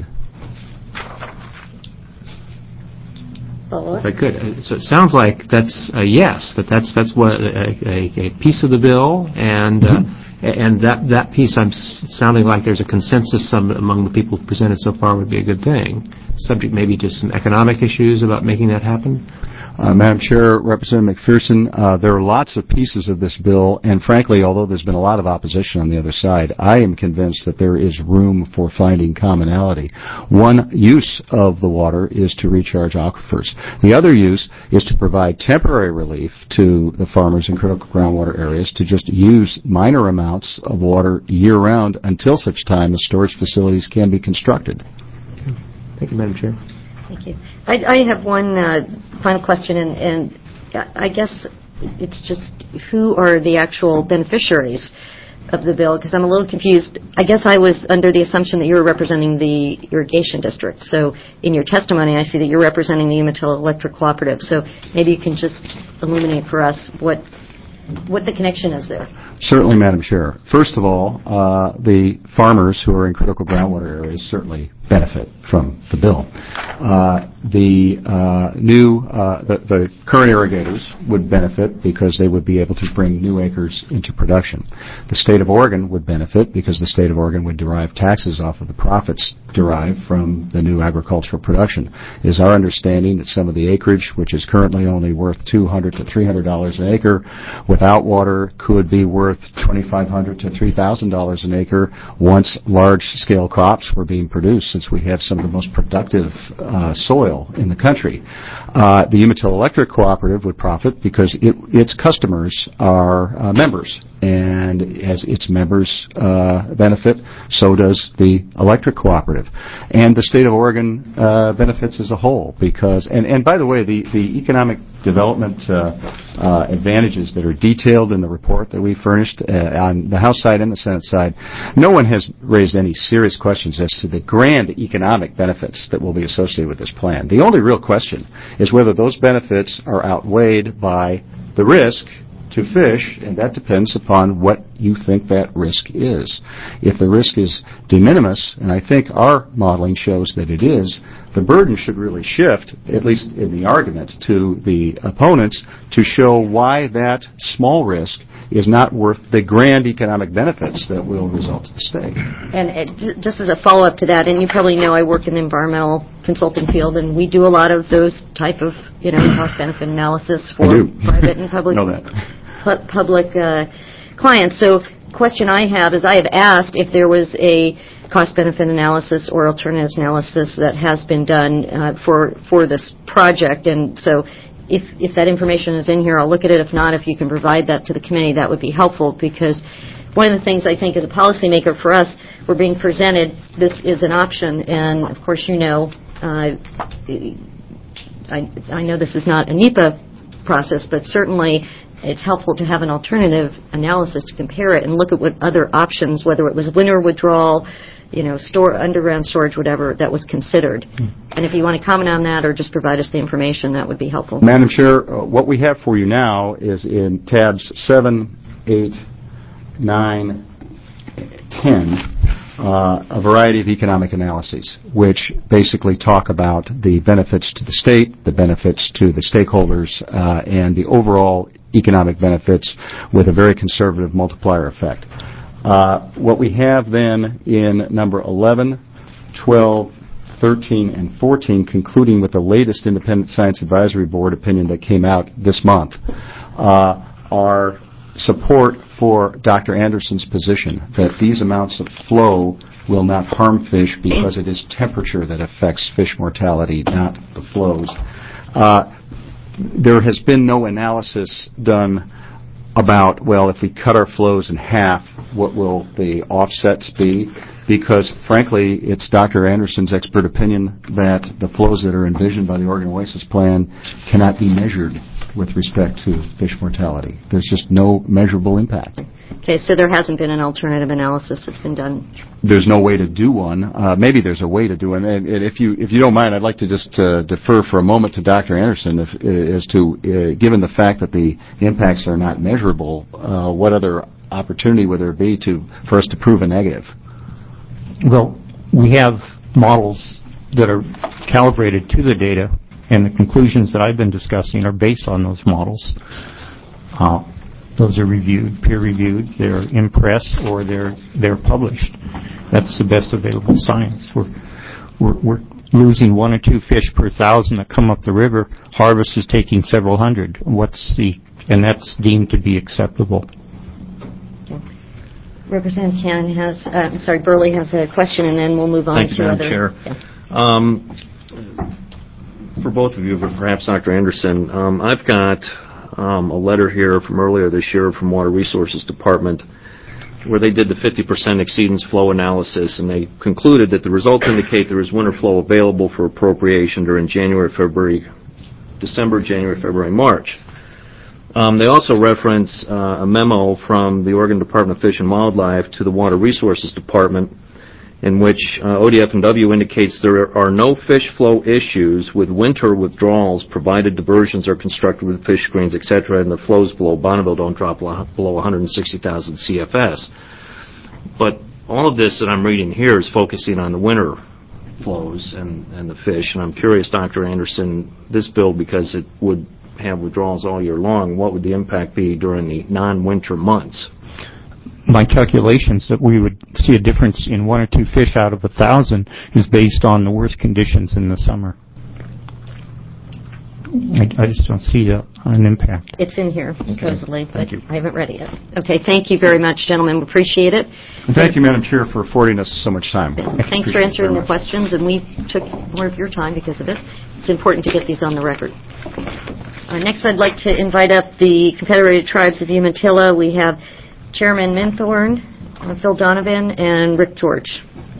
Very good. So it sounds like that's a yes, that's what a piece of the bill, and that piece, I'm sounding like there's a consensus among the people who presented so far would be a good thing. Subject maybe to some economic issues about making that happen? Madam Chair, Representative McPherson, there are lots of pieces of this bill, and frankly, although there's been a lot of opposition on the other side, I am convinced that there is room for finding commonality. One use of the water is to recharge aquifers. The other use is to provide temporary relief to the farmers in critical groundwater areas to just use minor amounts of water year-round until such time as storage facilities can be constructed. Thank you, Madam Chair. Thank you. I have one final question, and I guess it's just who are the actual beneficiaries the bill, because I'm a little confused. I guess I was under the assumption that you were representing the irrigation district. So in your testimony, I see that you're representing the Umatilla Electric Cooperative. So maybe you can just illuminate for us what the connection is there. Certainly, Madam Chair. First of all, the farmers who are in critical groundwater areas certainly benefit from the bill. The current irrigators would benefit because they would be able to bring new acres into production. The state of Oregon would benefit because the state of Oregon would derive taxes off of the profits derived from the new agricultural production. It is our understanding that some of the acreage, which is currently only worth $200 to $300 an acre, without water could be worth $2,500 to $3,000 an acre once large-scale crops were being produced, since we have some of the most productive soil in the country. The Umatilla Electric Cooperative would profit because its customers are members, and as its members benefit, so does the electric cooperative. And the state of Oregon benefits as a whole because, and by the way, the economic development advantages that are detailed in the report that we furnished on the House side and the Senate side, no one has raised any serious questions as to the grand economic benefits that will be associated with this plan. The only real question is whether those benefits are outweighed by the risk to fish, and that depends upon what you think that risk is. If the risk is de minimis, and I think our modeling shows that it is, the burden should really shift, at least in the argument, to the opponents to show why that small risk is not worth the grand economic benefits that will result to the state. And just as a follow-up to that, and you probably know I work in the environmental consulting field, and we do a lot of those type of, cost-benefit analysis for private and public clients. So question I have is I have asked if there was a cost-benefit analysis or alternatives analysis that has been done for this project. And so if that information is in here, I'll look at it. If not, if you can provide that to the committee, that would be helpful, because one of the things I think as a policymaker for us, we're being presented this is an option. And, of course, I know this is not a NEPA process, but certainly it's helpful to have an alternative analysis to compare it and look at what other options, whether it was winter withdrawal, underground storage, whatever, that was considered. And if you want to comment on that or just provide us the information, that would be helpful. Madam Chair, what we have for you now is in tabs 7, 8, 9, 10, a variety of economic analyses, which basically talk about the benefits to the state, the benefits to the stakeholders, and the overall economic benefits with a very conservative multiplier effect. What we have then in number 11, 12, 13, and 14, concluding with the latest Independent Science Advisory Board opinion that came out this month, are support for Dr. Anderson's position that these amounts of flow will not harm fish because it is temperature that affects fish mortality, not the flows. There has been no analysis done about, well, if we cut our flows in half, what will the offsets be? Because, frankly, it's Dr. Anderson's expert opinion that the flows that are envisioned by the Oregon Oasis Plan cannot be measured with respect to fish mortality. There's just no measurable impact. Okay, so there hasn't been an alternative analysis that's been done? There's no way to do one. Maybe there's a way to do one. And if you don't mind, I'd like to just defer for a moment to Dr. Anderson as to, given the fact that the impacts are not measurable, what other opportunity would there be for us to prove a negative? Well, we have models that are calibrated to the data, and the conclusions that I've been discussing are based on those models. Those are reviewed, peer-reviewed, they're in press, or they're published. That's the best available science. We're losing 1 or 2 fish per 1,000 that come up the river. Harvest is taking several hundred. And that's deemed to be acceptable. Representative Cannon Burley has a question, and then we'll move on to other. Thank you, Madam Chair. For both of you, but perhaps Dr. Anderson, I've got a letter here from earlier this year from Water Resources Department where they did the 50% exceedance flow analysis, and they concluded that the results indicate there is winter flow available for appropriation during December, January, February, March. They also reference a memo from the Oregon Department of Fish and Wildlife to the Water Resources Department, in which ODF&W indicates there are no fish flow issues with winter withdrawals, provided diversions are constructed with fish screens, etc., and the flows below Bonneville don't drop below 160,000 CFS. But all of this that I'm reading here is focusing on the winter flows and the fish, and I'm curious, Dr. Anderson, this bill, because it would have withdrawals all year long, what would the impact be during the non-winter months? My calculations that we would see a difference in 1 or 2 fish out of 1,000 is based on the worst conditions in the summer. I just don't see an impact. It's in here, supposedly, but you. I haven't read it yet. Okay, thank you very much, gentlemen. We appreciate it. And thank you, Madam Chair, for affording us so much time. Thanks for answering the questions, and we took more of your time because of it. It's important to get these on the record. Next, I'd like to invite up the Confederated Tribes of Umatilla. We have Chairman Minthorn, Phil Donovan, and Rick George.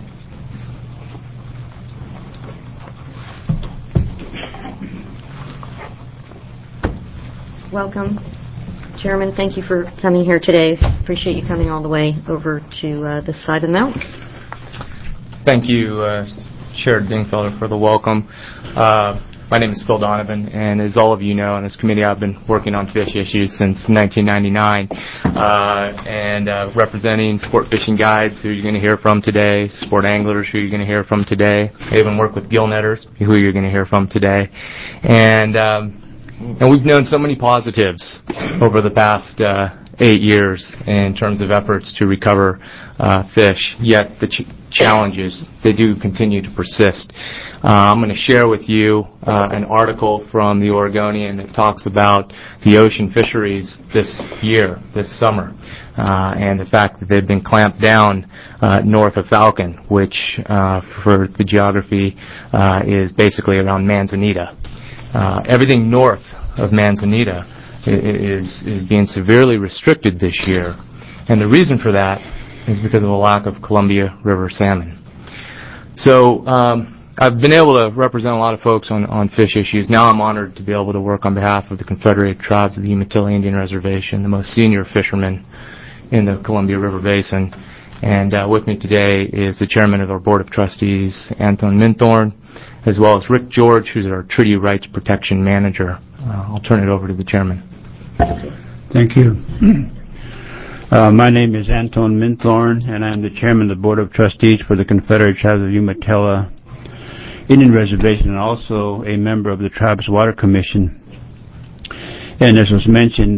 Welcome. Chairman, thank you for coming here today. Appreciate you coming all the way over to this side of the mountains. Thank you, Chair Dingfelder, for the welcome. My name is Phil Donovan, and as all of you know, on this committee I've been working on fish issues since 1999, and representing sport fishing guides, who you're going to hear from today, sport anglers, who you're going to hear from today. I even work with gill netters, who you're going to hear from today. And we've known so many positives over the past 8 years in terms of efforts to recover fish, yet the challenges, they do continue to persist. I'm going to share with you an article from the Oregonian that talks about the ocean fisheries this year, this summer, and the fact that they've been clamped down north of Falcon, which for the geography is basically around Manzanita. Everything north of Manzanita is being severely restricted this year, and the reason for that is because of a lack of Columbia River salmon. So I've been able to represent a lot of folks on fish issues. Now I'm honored to be able to work on behalf of the Confederated Tribes of the Umatilla Indian Reservation, the most senior fishermen in the Columbia River Basin. And with me today is the chairman of our Board of Trustees, Anton Minthorn, as well as Rick George, who's our Treaty Rights Protection Manager. I'll turn it over to the chairman. Thank you. My name is Anton Minthorn, and I'm the chairman of the Board of Trustees for the Confederated Tribes of Umatilla Indian Reservation, and also a member of the Tribes Water Commission. And as was mentioned,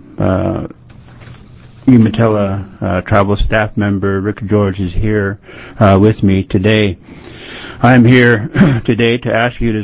Umatilla tribal staff member Rick George is here with me today. I'm here today to ask you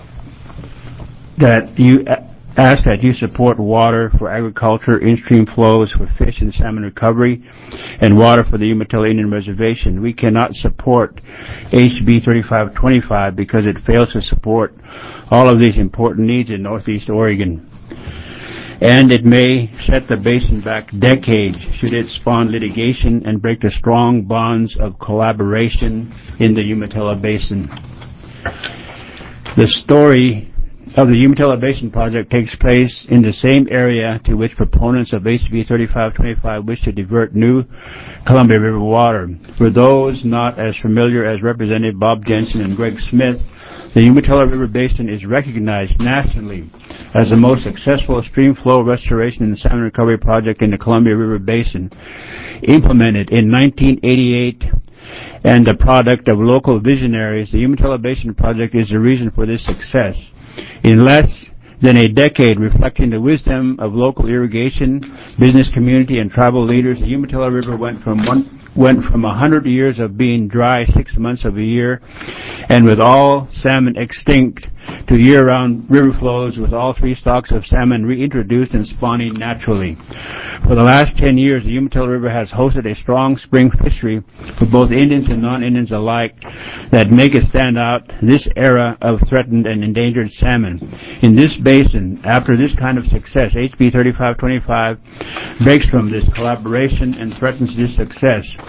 that you support water for agriculture, in-stream flows for fish and salmon recovery, and water for the Umatilla Indian Reservation. We cannot support HB 3525 because it fails to support all of these important needs in Northeast Oregon. And it may set the basin back decades should it spawn litigation and break the strong bonds of collaboration in the Umatilla Basin. The story of the Umatilla Basin Project takes place in the same area to which proponents of HB 3525 wish to divert new Columbia River water. For those not as familiar as Representative Bob Jensen and Greg Smith, the Umatilla River Basin is recognized nationally as the most successful stream flow restoration and salmon recovery project in the Columbia River Basin, implemented in 1988 and the product of local visionaries. The Umatilla Basin Project is the reason for this success. In less than a decade, reflecting the wisdom of local irrigation, business community, and tribal leaders, the Umatilla River went from 100 years of being dry 6 months of a year, and with all salmon extinct, to year-round river flows with all 3 stocks of salmon reintroduced and spawning naturally. For the last 10 years, the Umatilla River has hosted a strong spring fishery for both Indians and non-Indians alike that make it stand out this era of threatened and endangered salmon. In this basin, after this kind of success, HB 3525 breaks from this collaboration and threatens this success.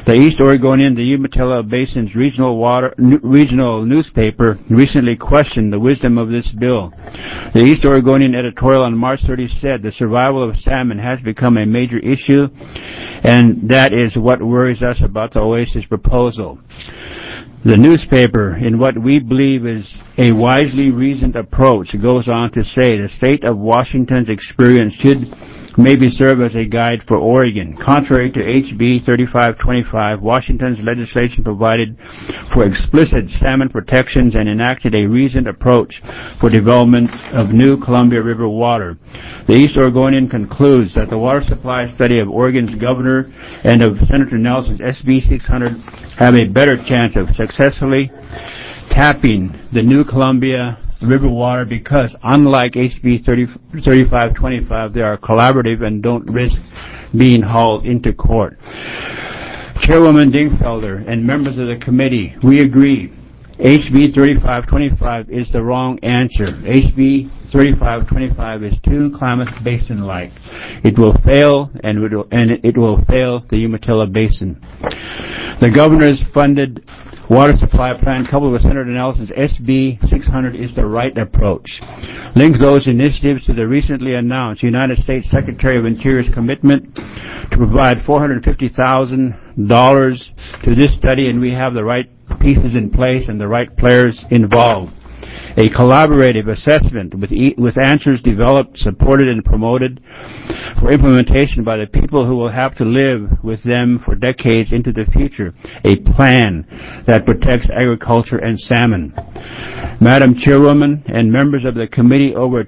The East Oregonian, the Umatilla Basin's regional newspaper, recently questioned the wisdom of this bill. The East Oregonian editorial on March 30 said the survival of salmon has become a major issue, and that is what worries us about the Oasis proposal. The newspaper, in what we believe is a wisely reasoned approach, goes on to say the state of Washington's experience should maybe serve as a guide for Oregon. Contrary to HB 3525, Washington's legislation provided for explicit salmon protections and enacted a reasoned approach for development of new Columbia River water. The East Oregonian concludes that the water supply study of Oregon's governor and of Senator Nelson's SB 600 have a better chance of successfully tapping the new Columbia River water because, unlike HB 3525, they are collaborative and don't risk being hauled into court. Chairwoman Dingfelder and members of the committee, we agree. HB 3525 is the wrong answer. HB 3525 is too Klamath Basin-like. It will fail, and it will fail the Umatilla Basin. The governor's funded water supply plan, coupled with Senator Nelson's SB 600, is the right approach. Link those initiatives to the recently announced United States Secretary of Interior's commitment to provide $450,000 to this study, and we have the right pieces in place and the right players involved. A collaborative assessment with answers developed, supported, and promoted for implementation by the people who will have to live with them for decades into the future. A plan that protects agriculture and salmon. Madam Chairwoman and members of the committee, over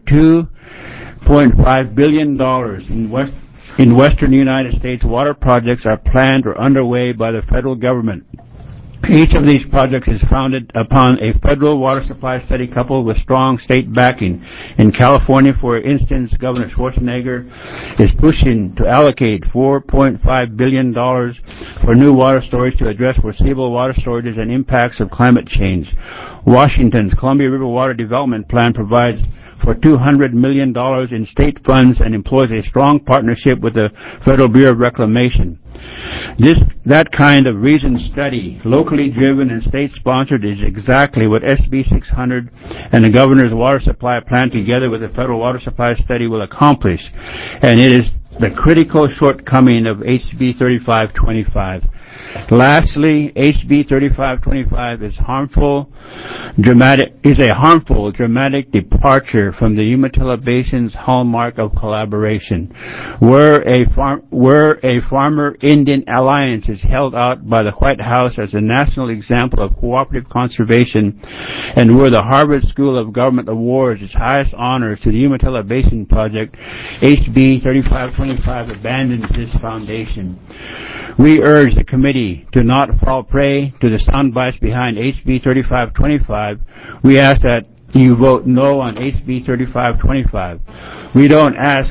$2.5 billion in western United States water projects are planned or underway by the federal government. Each of these projects is founded upon a federal water supply study coupled with strong state backing. In California, for instance, Governor Schwarzenegger is pushing to allocate $4.5 billion for new water storage to address foreseeable water shortages and impacts of climate change. Washington's Columbia River Water Development Plan provides for $200 million in state funds and employs a strong partnership with the Federal Bureau of Reclamation. That kind of reasoned study, locally driven and state-sponsored, is exactly what SB 600 and the governor's water supply plan together with the federal water supply study will accomplish. And it is the critical shortcoming of HB 3525. Lastly, HB 3525 is a harmful, dramatic departure from the Umatilla Basin's hallmark of collaboration. Where a farmer-Indian alliance is held out by the White House as a national example of cooperative conservation, and where the Harvard School of Government awards its highest honors to the Umatilla Basin Project, HB 3525 abandons this foundation. We urge the committee to not fall prey to the sound bites behind HB 3525. We ask that you vote no on HB 3525. We don't ask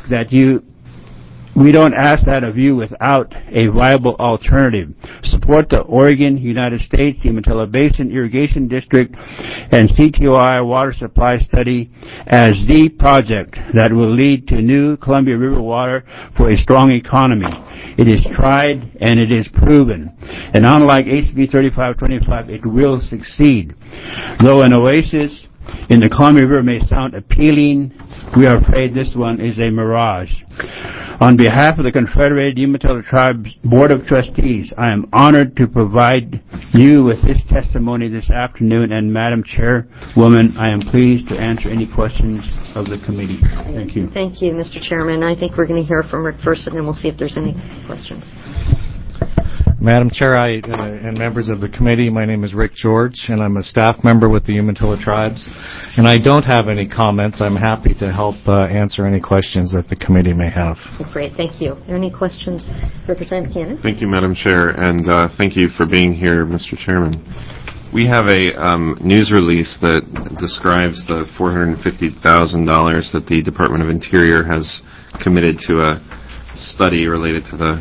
that of you without a viable alternative. Support the Oregon, United States, Umatilla Basin Irrigation District, and CTOI water supply study as the project that will lead to new Columbia River water for a strong economy. It is tried and it is proven. And unlike HB 3525, it will succeed. Though an oasis in the Columbia River may sound appealing, we are afraid this one is a mirage. On behalf of the Confederated Umatilla Tribes Board of Trustees, I am honored to provide you with this testimony this afternoon, and Madam Chairwoman, I am pleased to answer any questions of the committee. Thank you. Thank you, Mr. Chairman. I think we're going to hear from Rick first, and then we'll see if there's any questions. Madam Chair, and members of the committee, my name is Rick George, and I'm a staff member with the Umatilla Tribes. And I don't have any comments. I'm happy to help answer any questions that the committee may have. Great, thank you. Are there any questions? Representative Cannon? Thank you, Madam Chair, and thank you for being here, Mr. Chairman. We have a news release that describes the $450,000 that the Department of Interior has committed to a study related to the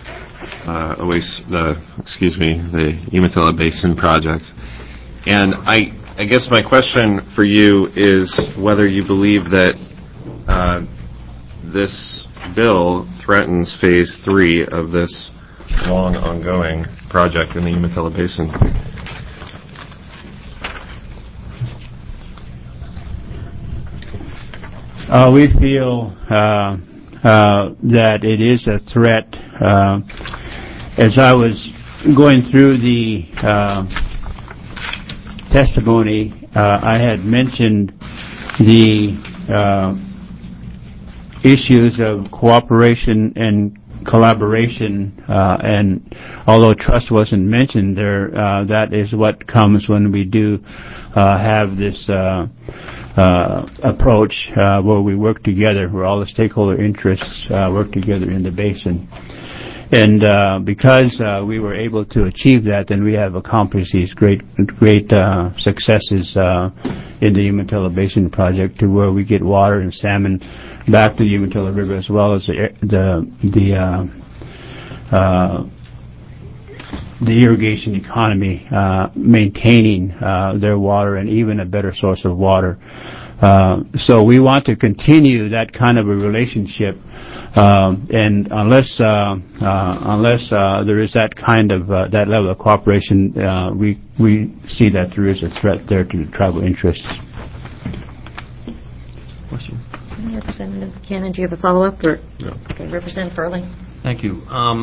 Umatilla Basin project. And I guess my question for you is whether you believe that this bill threatens Phase 3 of this long ongoing project in the Umatilla Basin? We feel that it is a threat. As I was going through the testimony, I had mentioned the issues of cooperation and collaboration, and although trust wasn't mentioned there, that is what comes when we do have this approach where we work together, where all the stakeholder interests work together in the basin. And because we were able to achieve that, then we have accomplished these great successes in the Umatilla Basin project, to where we get water and salmon back to the Umatilla River, as well as the irrigation economy maintaining their water and even a better source of water. So we want to continue that kind of a relationship, and unless there is that kind of that level of cooperation, we see that there is a threat there to the tribal interests. Question. Representative Cannon, do you have a follow-up? Or? No. Okay, Representative Burley. Thank you.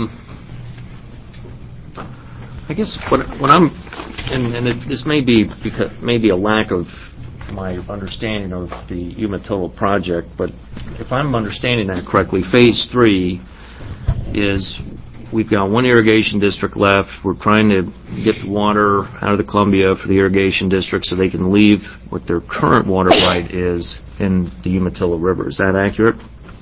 I guess what I'm, this may be because maybe a lack of my understanding of the Umatilla project, but if I'm understanding that correctly, Phase 3 is we've got one irrigation district left. We're trying to get the water out of the Columbia for the irrigation district so they can leave what their current water right is in the Umatilla River. Is that accurate?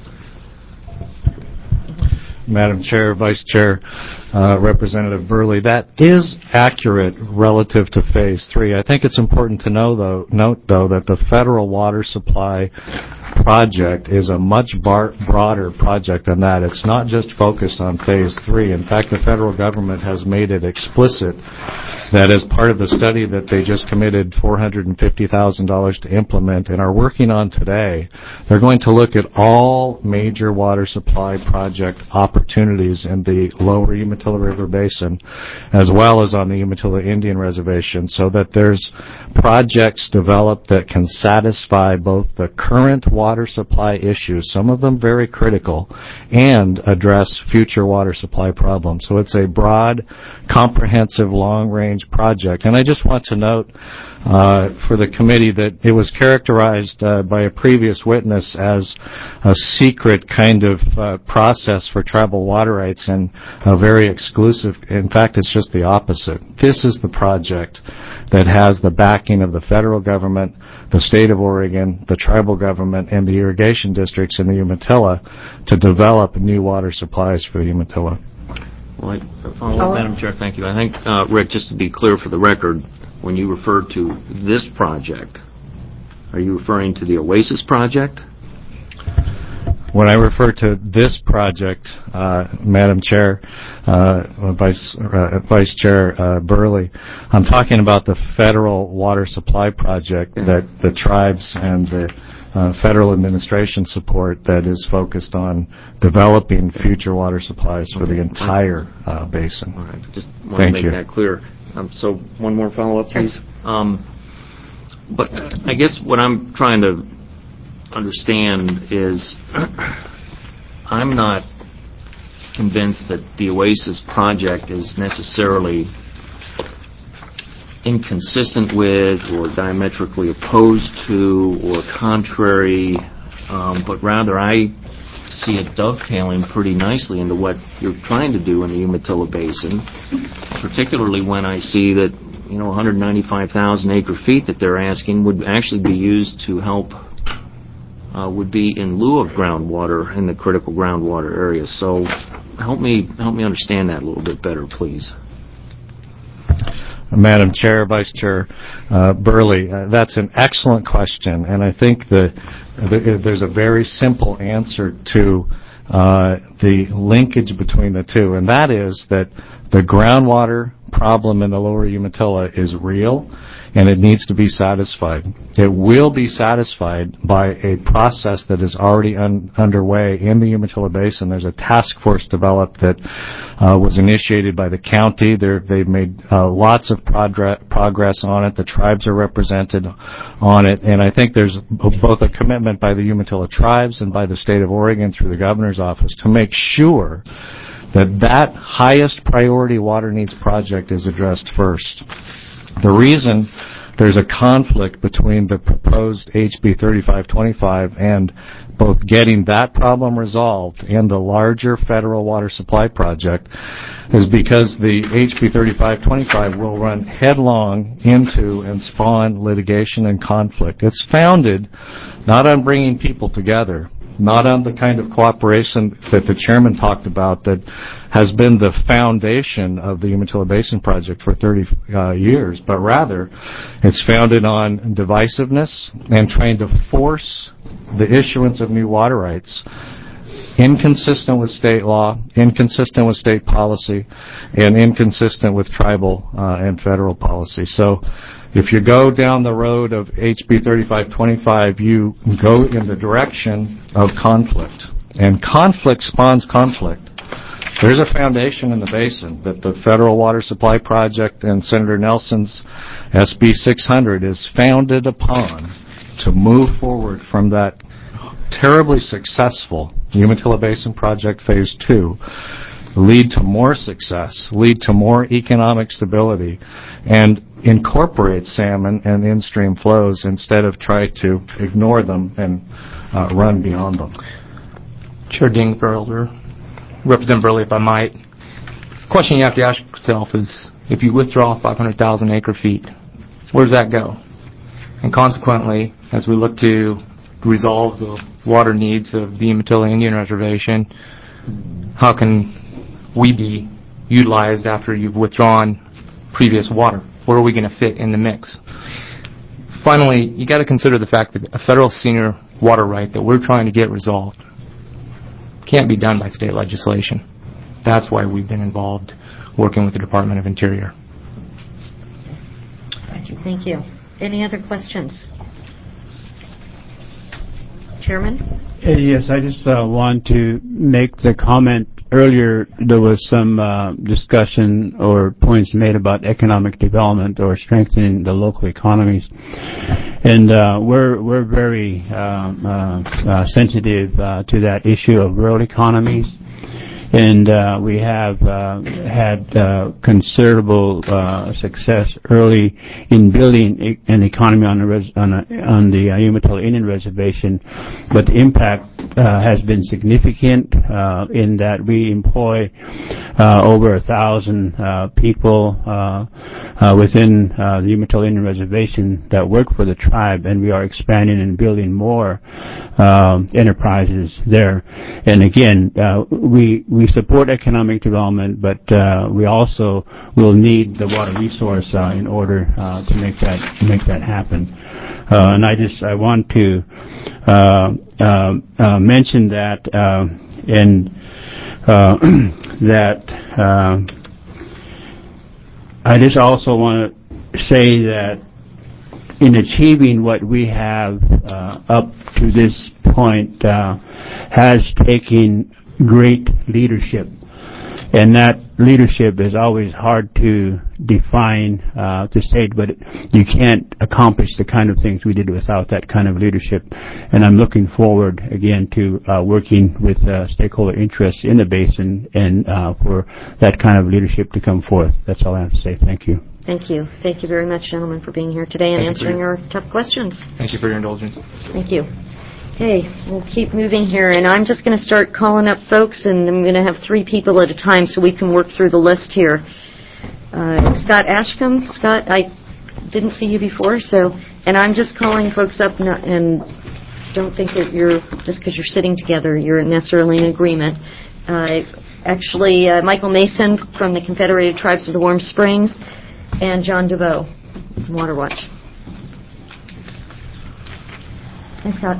Madam Chair, Vice Chair, Representative Burley, that is accurate relative to Phase 3. I think it's important to note, though, that the federal water supply project is a much broader project than that. It's not just focused on Phase 3. In fact, the federal government has made it explicit that as part of the study that they just committed $450,000 to implement and are working on today, they're going to look at all major water supply project opportunities in the lower Umatilla River Basin, as well as on the Umatilla Indian Reservation, so that there's projects developed that can satisfy both the current water supply issues, some of them very critical, and address future water supply problems. So it's a broad, comprehensive, long-range project. And I just want to note for the committee that it was characterized by a previous witness as a secret kind of process for tribal water rights and very exclusive. In fact, it's just the opposite. This is the project that has the backing of the federal government, the state of Oregon, the tribal government, and the irrigation districts in the Umatilla to develop new water supplies for the Umatilla. Well, Madam Chair, thank you. I think, Rick, just to be clear for the record, when you refer to this project, are you referring to the Oasis project? When I refer to this project, Madam Chair, Vice Chair Burley, I'm talking about the federal water supply project that the tribes and the federal administration support that is focused on developing future water supplies for the entire basin. All right. Just want to make that clear. So one more follow-up, please. But I guess what I'm trying to understand is I'm not convinced that the Oasis project is necessarily inconsistent with or diametrically opposed to or contrary, but rather I see it dovetailing pretty nicely into what you're trying to do in the Umatilla Basin, particularly when I see that 195,000 acre feet that they're asking would actually be used to help would be in lieu of groundwater in the critical groundwater areas. So help me understand that a little bit better, please. Madam Chair, Vice Chair Burley, that's an excellent question, and I think there's a very simple answer to the linkage between the two, and that is that the groundwater problem in the lower Umatilla is real, and it needs to be satisfied. It will be satisfied by a process that is already underway in the Umatilla Basin. There's a task force developed that was initiated by the county. They've made lots of progress on it. The tribes are represented on it, and I think there's both a commitment by the Umatilla tribes and by the state of Oregon through the governor's office to make sure that highest priority water needs project is addressed first. The reason there's a conflict between the proposed HB 3525 and both getting that problem resolved and the larger federal water supply project is because the HB 3525 will run headlong into and spawn litigation and conflict. It's founded not on bringing people together, not on the kind of cooperation that the chairman talked about that has been the foundation of the Umatilla Basin Project for 30 years, but rather it's founded on divisiveness and trying to force the issuance of new water rights inconsistent with state law, inconsistent with state policy, and inconsistent with tribal and federal policy. So if you go down the road of HB 3525, you go in the direction of conflict. And conflict spawns conflict. There's a foundation in the basin that the Federal Water Supply Project and Senator Nelson's SB 600 is founded upon to move forward from that terribly successful Umatilla Basin Project Phase 2, lead to more success, lead to more economic stability, and incorporate salmon and in-stream flows instead of try to ignore them and run beyond them. Chair Dingfelder, Representative Burley, if I might. The question you have to ask yourself is, if you withdraw 500,000 acre-feet, where does that go? And consequently, as we look to resolve the water needs of the Umatilla Indian Reservation, how can we be utilized after you've withdrawn previous water? Where are we going to fit in the mix? Finally, you got to consider the fact that a federal senior water right that we're trying to get resolved can't be done by state legislation. That's why we've been involved working with the Department of Interior. Thank you. Any other questions? Chairman? Yes, I just want to make the comment. Earlier, there was some discussion or points made about economic development or strengthening the local economies. And we're very sensitive to that issue of rural economies. And we have had considerable success early in building an economy on the Umatilla Indian Reservation, but the impact has been significant in that we employ over 1,000 people within the Umatilla Indian Reservation that work for the tribe, and we are expanding and building more enterprises there. And again, we support economic development, but we also will need the water resource in order to make that happen. And I want to mention that I just also want to say that in achieving what we have up to this point has taken great leadership, and that leadership is always hard to define to state, but you can't accomplish the kind of things we did without that kind of leadership. And I'm looking forward again to working with stakeholder interests in the basin and for that kind of leadership to come forth. That's all I have to say. Thank you. Thank you. Thank you very much, gentlemen, for being here today and answering our tough questions. Thank you for your indulgence. Thank you. Okay, we'll keep moving here, and I'm just going to start calling up folks, and I'm going to have 3 people at a time so we can work through the list here. Scott Ashcombe. Scott, I didn't see you before, and I'm just calling folks up, and don't think that you're, just because you're sitting together, you're necessarily in agreement. Actually, Michael Mason from the Confederated Tribes of the Warm Springs, and John DeVoe from Water Watch. Thanks, Scott.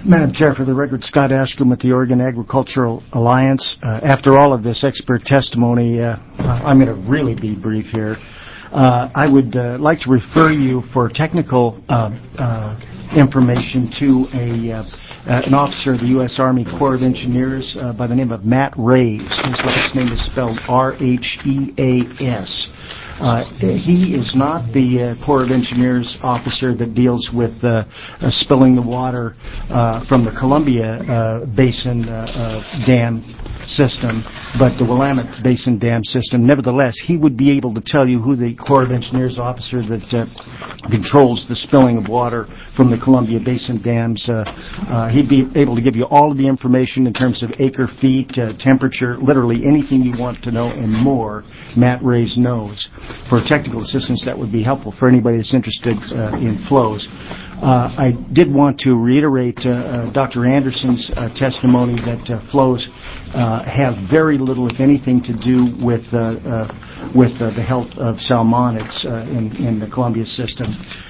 Madam Chair, for the record, Scott Ashcombe with the Oregon Agricultural Alliance. After all of this expert testimony, I'm going to really be brief here. I would like to refer you for technical information to an officer of the U.S. Army Corps of Engineers by the name of Matt Raes. His last name is spelled R-H-E-A-S. He is not the Corps of Engineers officer that deals with spilling the water from the Columbia Basin dam system, but the Willamette Basin dam system. Nevertheless, he would be able to tell you who the Corps of Engineers officer that controls the spilling of water from the Columbia Basin dams. He'd be able to give you all of the information in terms of acre feet, temperature, literally anything you want to know and more. Matt Raes knows. For technical assistance, that would be helpful for anybody that's interested in flows. I did want to reiterate Dr. Anderson's testimony that flows have very little, if anything, to do with the health of salmonids in the Columbia system.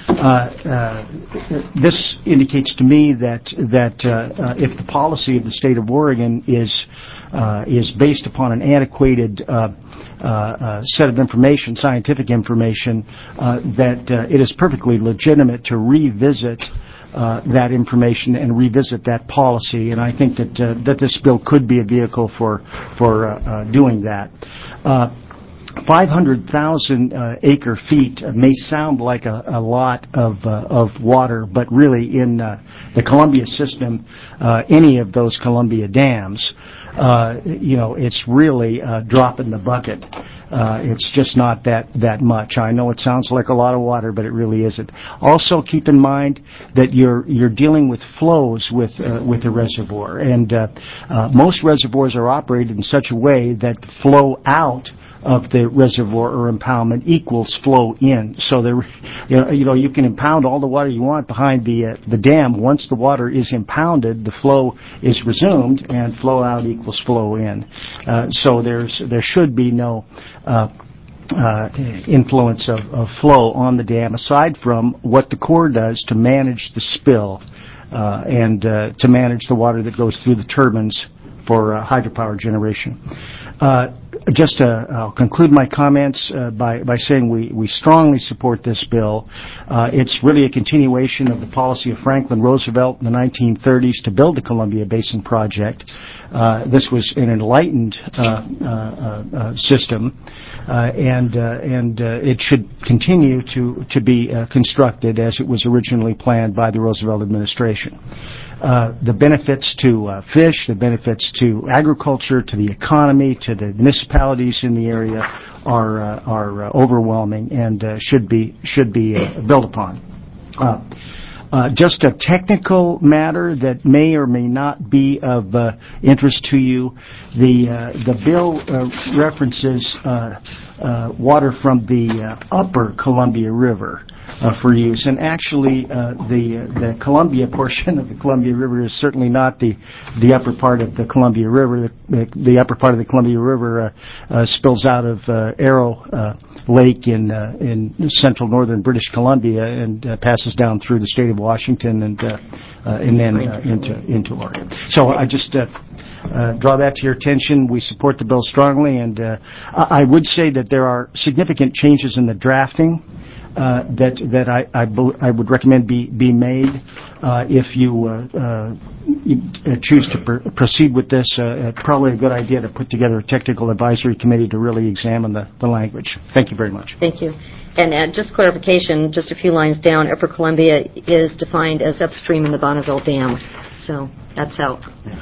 This indicates to me that if the policy of the state of Oregon is based upon an antiquated set of information, scientific information, that it is perfectly legitimate to revisit that information and revisit that policy, and I think that this bill could be a vehicle for doing that. 500,000 acre feet may sound like a lot of water, but really in the Columbia system, any of those Columbia dams, it's really a drop in the bucket. It's just not that much. I know it sounds like a lot of water, but it really isn't. Also, keep in mind that you're dealing with flows with a reservoir, and most reservoirs are operated in such a way that the flow out of the reservoir or impoundment equals flow in. So you can impound all the water you want behind the dam. Once the water is impounded, the flow is resumed, and flow out equals flow in. So there should be no influence of flow on the dam, aside from what the Corps does to manage the spill and to manage the water that goes through the turbines for hydropower generation. I'll conclude my comments by saying we strongly support this bill. It's really a continuation of the policy of Franklin Roosevelt in the 1930s to build the Columbia Basin Project. This was an enlightened system, and it should continue to be constructed as it was originally planned by the Roosevelt administration. The benefits to fish, the benefits to agriculture, to the economy, to the municipalities in the area are overwhelming and should be built upon. Just a technical matter that may or may not be of interest to you. The bill references water from the upper Columbia River for use, and actually the Columbia portion of the Columbia River is certainly not the upper part of the Columbia River. The upper part of the Columbia River spills out of Arrow Lake in central northern British Columbia and passes down through the state of Washington and then into Oregon. So I just draw that to your attention. We support the bill strongly, and I would say that there are significant changes in the drafting that I would recommend be made if you choose to proceed with this. Probably a good idea to put together a technical advisory committee to really examine the language. Thank you very much. Thank you. And just clarification, just a few lines down, Upper Columbia is defined as upstream in the Bonneville Dam. So that's how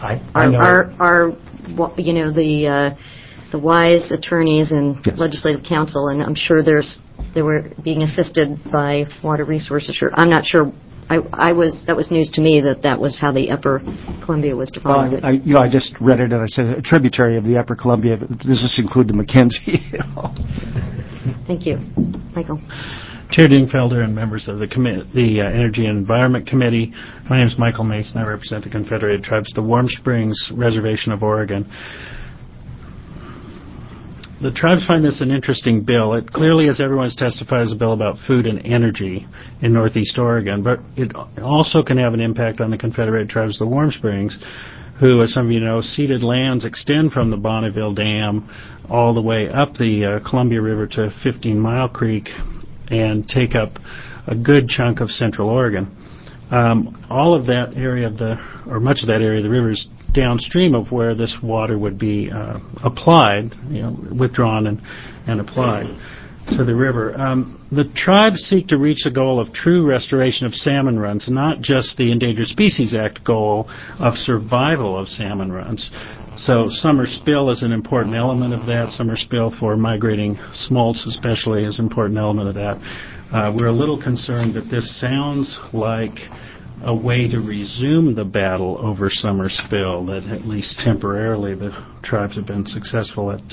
the wise attorneys and legislative counsel, and I'm sure they were being assisted by Water Resources. I'm not sure. That was news to me that was how the Upper Columbia was defined. Well, I just read it and I said a tributary of the Upper Columbia. Does this include the Mackenzie? Thank you, Michael. Chair Dingfelder and members of the Energy and Environment Committee. My name is Michael Mason. I represent the Confederated Tribes of the Warm Springs Reservation of Oregon. The tribes find this an interesting bill. It clearly, as everyone's testified, is a bill about food and energy in Northeast Oregon, but it also can have an impact on the Confederated Tribes of the Warm Springs, who, as some of you know, ceded lands extend from the Bonneville Dam all the way up the Columbia River to 15 Mile Creek and take up a good chunk of Central Oregon. All of that area or much of that area of the river is downstream of where this water would be applied, withdrawn and applied to the river. The tribes seek to reach the goal of true restoration of salmon runs, not just the Endangered Species Act goal of survival of salmon runs. So summer spill is an important element of that. Summer spill for migrating smolts especially is an important element of that. We're a little concerned that this sounds like a way to resume the battle over summer spill that at least temporarily the tribes have been successful at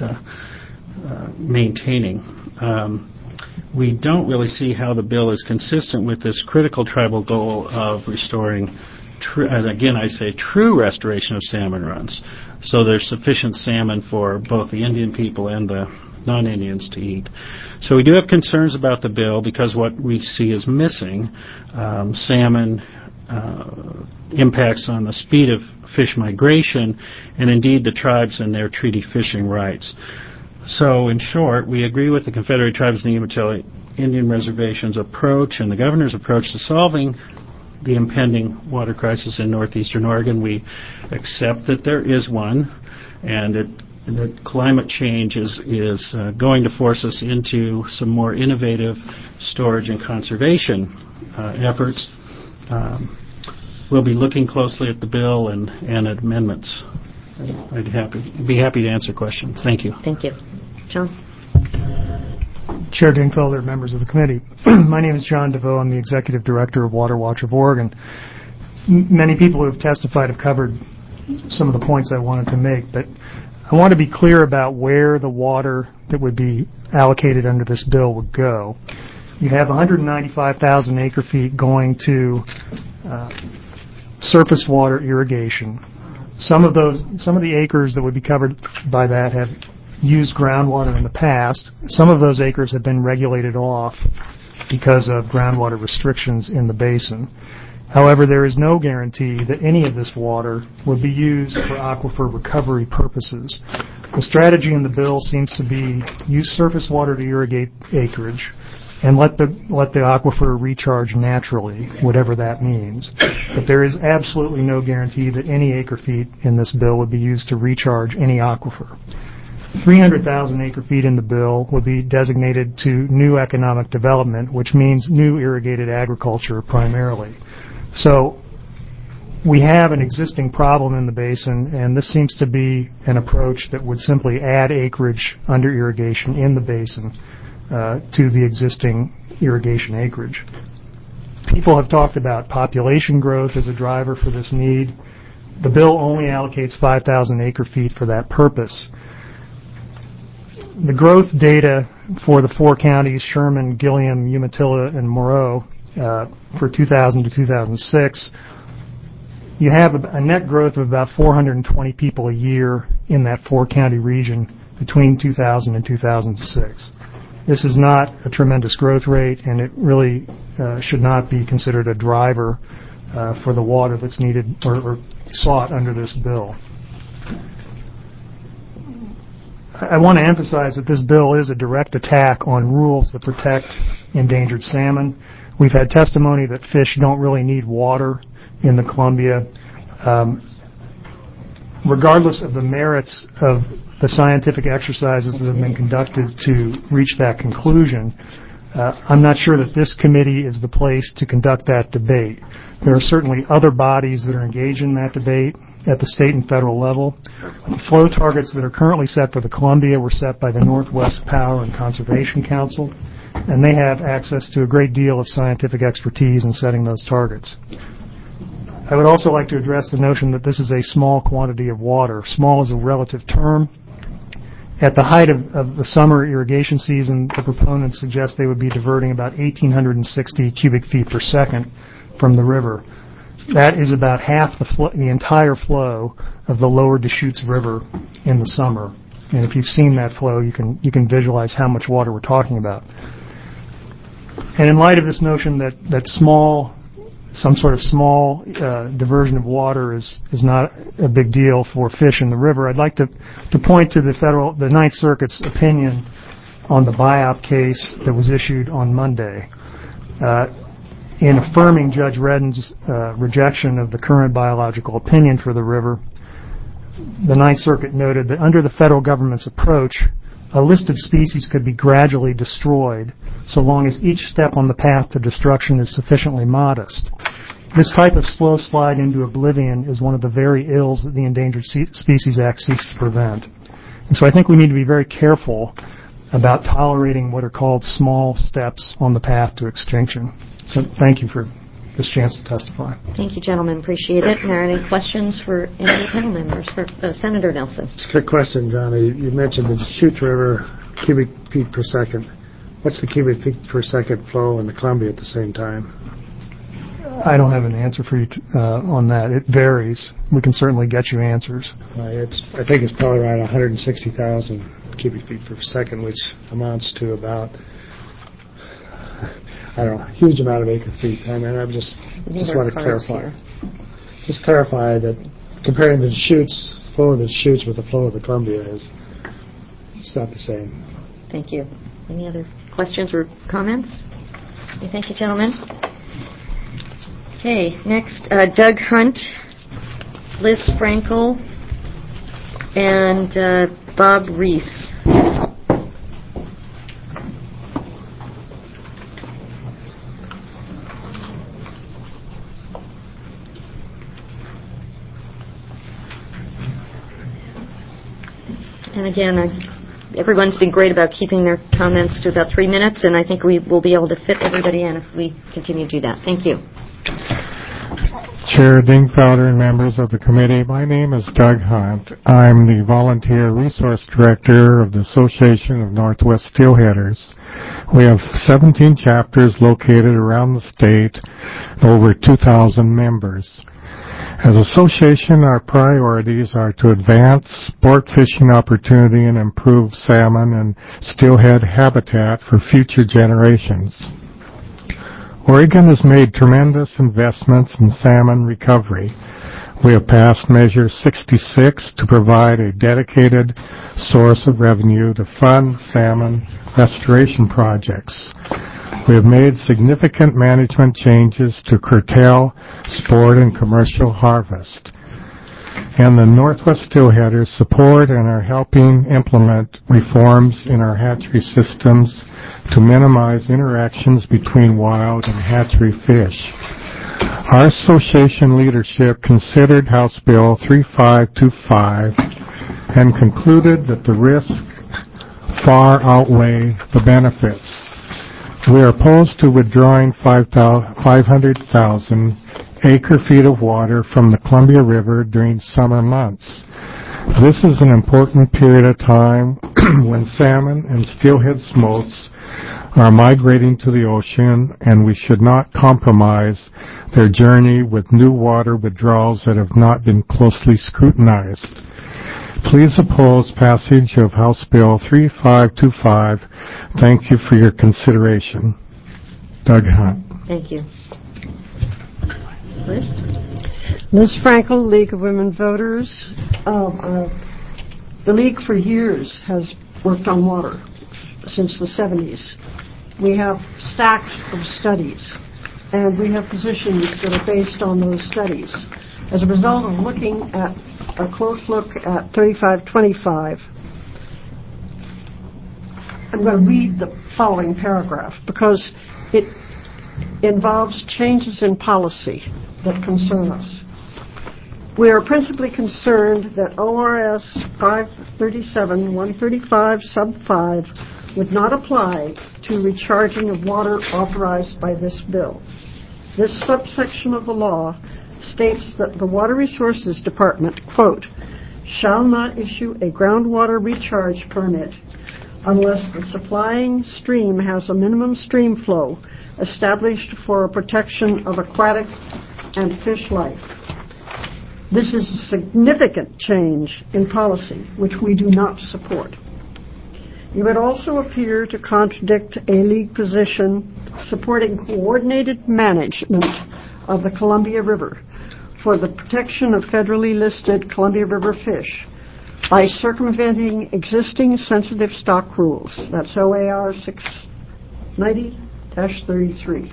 maintaining. We don't really see how the bill is consistent with this critical tribal goal of restoring, and again I say true restoration of salmon runs, so there's sufficient salmon for both the Indian people and the non-Indians to eat. So we do have concerns about the bill because what we see is missing. Salmon impacts on the speed of fish migration and indeed the tribes and their treaty fishing rights. So in short, we agree with the Confederate Tribes and the Umatilla Indian Reservation's approach and the governor's approach to solving the impending water crisis in northeastern Oregon. We accept that there is one and that climate change is going to force us into some more innovative storage and conservation efforts. We'll be looking closely at the bill and at amendments. I'd be happy to answer questions. Thank you. Thank you. John? Chair Dingfelder, members of the committee. My name is John DeVoe. I'm the Executive Director of Water Watch of Oregon. Many people who have testified have covered some of the points I wanted to make, but I want to be clear about where the water that would be allocated under this bill would go. You have 195,000 acre feet going to surface water irrigation. Some of the acres that would be covered by that have used groundwater in the past. Some of those acres have been regulated off because of groundwater restrictions in the basin. However, there is no guarantee that any of this water would be used for aquifer recovery purposes. The strategy in the bill seems to be use surface water to irrigate acreage and let the aquifer recharge naturally, whatever that means. But there is absolutely no guarantee that any acre feet in this bill would be used to recharge any aquifer. 300,000 acre feet in the bill would be designated to new economic development, which means new irrigated agriculture primarily. So we have an existing problem in the basin, and this seems to be an approach that would simply add acreage under irrigation in the basin to the existing irrigation acreage. People have talked about population growth as a driver for this need. The bill only allocates 5,000 acre feet for that purpose. The growth data for the four counties, Sherman, Gilliam, Umatilla, and Moreau, for 2000 to 2006, you have a net growth of about 420 people a year in that four-county region between 2000 and 2006. This is not a tremendous growth rate, and it really should not be considered a driver for the water that's needed or sought under this bill. I want to emphasize that this bill is a direct attack on rules that protect endangered salmon. We've had testimony that fish don't really need water in the Columbia. Regardless of the merits of the scientific exercises that have been conducted to reach that conclusion, I'm not sure that this committee is the place to conduct that debate. There are certainly other bodies that are engaged in that debate at the state and federal level. The flow targets that are currently set for the Columbia were set by the Northwest Power and Conservation Council, and they have access to a great deal of scientific expertise in setting those targets. I would also like to address the notion that this is a small quantity of water. Small is a relative term. At the height of the summer irrigation season, the proponents suggest they would be diverting about 1,860 cubic feet per second from the river. That is about half the entire flow of the lower Deschutes River in the summer. And if you've seen that flow, you can visualize how much water we're talking about. And in light of this notion that some sort of small diversion of water is not a big deal for fish in the river, I'd like to point to the Ninth Circuit's opinion on the BIOP case that was issued on Monday. In affirming Judge Redden's rejection of the current biological opinion for the river, the Ninth Circuit noted that under the federal government's approach, a listed species could be gradually destroyed so long as each step on the path to destruction is sufficiently modest. This type of slow slide into oblivion is one of the very ills that the Endangered Species Act seeks to prevent. And so I think we need to be very careful about tolerating what are called small steps on the path to extinction. So thank you for this chance to testify. Thank you, gentlemen. Appreciate it. Are there any questions for any of the panel members? For Senator Nelson. It's a quick question, Johnny. You mentioned the Deschutes River, cubic feet per second. What's the cubic feet per second flow in the Columbia at the same time? I don't have an answer for you on that. It varies. We can certainly get you answers. I think it's probably around 160,000 cubic feet per second, which amounts to about, I don't know, a huge amount of acre feet. I mean, I just want to clarify. Just clarify that comparing the Deschutes, flow of the Deschutes with the flow of the Columbia it's not the same. Thank you. Any other questions or comments? Okay, thank you, gentlemen. Okay, next, Doug Hunt, Liz Frankel, and Bob Reese. And again, everyone's been great about keeping their comments to about 3 minutes, and I think we will be able to fit everybody in if we continue to do that. Thank you. Chair Dingfelder and members of the committee, my name is Doug Hunt. I'm the Volunteer Resource Director of the Association of Northwest Steelheaders. We have 17 chapters located around the state, over 2,000 members. As an association, our priorities are to advance sport fishing opportunity and improve salmon and steelhead habitat for future generations. Oregon has made tremendous investments in salmon recovery. We have passed Measure 66 to provide a dedicated source of revenue to fund salmon restoration projects. We have made significant management changes to curtail sport and commercial harvest. And the Northwest Steelheaders support and are helping implement reforms in our hatchery systems to minimize interactions between wild and hatchery fish. Our association leadership considered House Bill 3525 and concluded that the risks far outweigh the benefits. We are opposed to withdrawing 500,000 acre-feet of water from the Columbia River during summer months. This is an important period of time when salmon and steelhead smolts are migrating to the ocean, and we should not compromise their journey with new water withdrawals that have not been closely scrutinized. Please oppose passage of House Bill 3525. Thank you for your consideration. Doug Hunt. Thank you. Liz Frankel, League of Women Voters. The League for years has worked on water since the 70s. We have stacks of studies, and we have positions that are based on those studies. As a result of looking at a close look at 3525, I'm going to read the following paragraph because it involves changes in policy that concern us. We are principally concerned that ORS 537-135 sub 5 would not apply to recharging of water authorized by this bill. This subsection of the law states that the Water Resources Department, quote, shall not issue a groundwater recharge permit unless the supplying stream has a minimum stream flow established for a protection of aquatic and fish life. This is a significant change in policy, which we do not support. It would also appear to contradict a league position supporting coordinated management of the Columbia River for the protection of federally listed Columbia River fish by circumventing existing sensitive stock rules. That's OAR 690-33.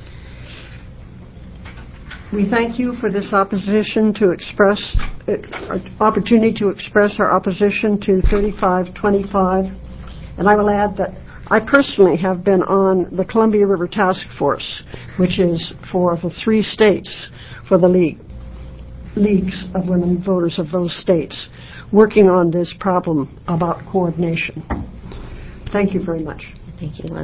We thank you for this opportunity to express our opposition to 3525. And I will add that I personally have been on the Columbia River Task Force, which is for the 3 states, for the leagues of women voters of those states, working on this problem about coordination. Thank you very much. Thank you, Liz.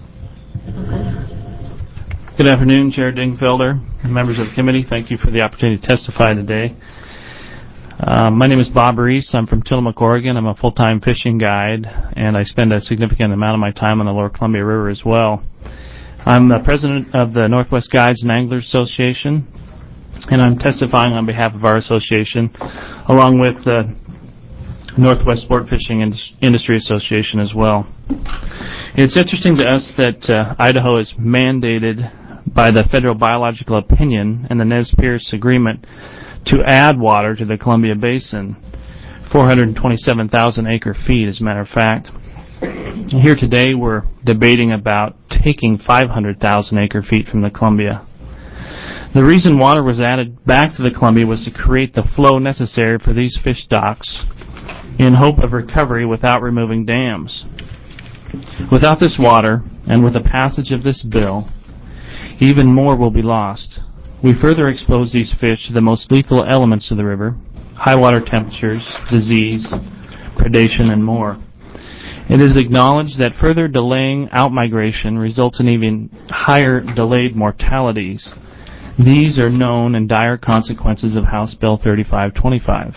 Good afternoon, Chair Dingfelder and members of the committee. Thank you for the opportunity to testify today. My name is Bob Reese. I'm from Tillamook, Oregon. I'm a full-time fishing guide, and I spend a significant amount of my time on the Lower Columbia River as well. I'm the president of the Northwest Guides and Anglers Association, and I'm testifying on behalf of our association, along with the Northwest Sport Fishing Industry Association as well. It's interesting to us that Idaho is mandated by the Federal Biological Opinion and the Nez Perce Agreement to add water to the Columbia Basin, 427,000 acre-feet, as a matter of fact. Here today we're debating about taking 500,000 acre-feet from the Columbia. The reason water was added back to the Columbia was to create the flow necessary for these fish stocks in hope of recovery without removing dams. Without this water, and with the passage of this bill, even more will be lost. We further expose these fish to the most lethal elements of the river: high water temperatures, disease, predation, and more. It is acknowledged that further delaying outmigration results in even higher delayed mortalities. These are known and dire consequences of House Bill 3525.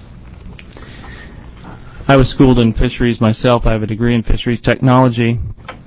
I was schooled in fisheries myself. I have a degree in fisheries technology.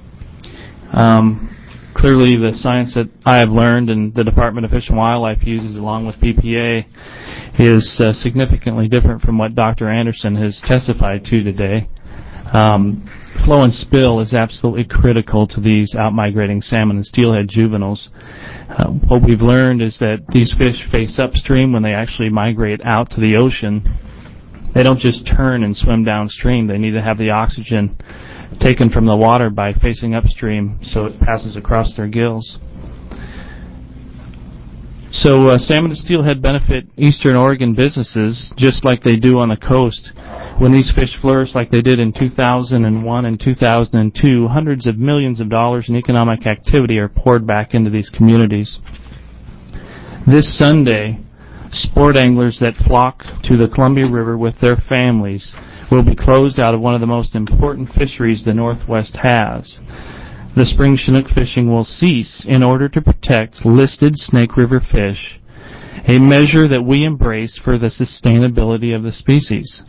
Clearly, the science that I have learned and the Department of Fish and Wildlife uses along with BPA is significantly different from what Dr. Anderson has testified to today. Flow and spill is absolutely critical to these outmigrating salmon and steelhead juveniles. What we've learned is that these fish face upstream when they actually migrate out to the ocean. They don't just turn and swim downstream. They need to have the oxygen taken from the water by facing upstream so it passes across their gills. So salmon and steelhead benefit eastern Oregon businesses just like they do on the coast. When these fish flourish like they did in 2001 and 2002, hundreds of millions of dollars in economic activity are poured back into these communities. This Sunday, sport anglers that flock to the Columbia River with their families will be closed out of one of the most important fisheries the Northwest has. The spring Chinook fishing will cease in order to protect listed Snake River fish, a measure that we embrace for the sustainability of the species.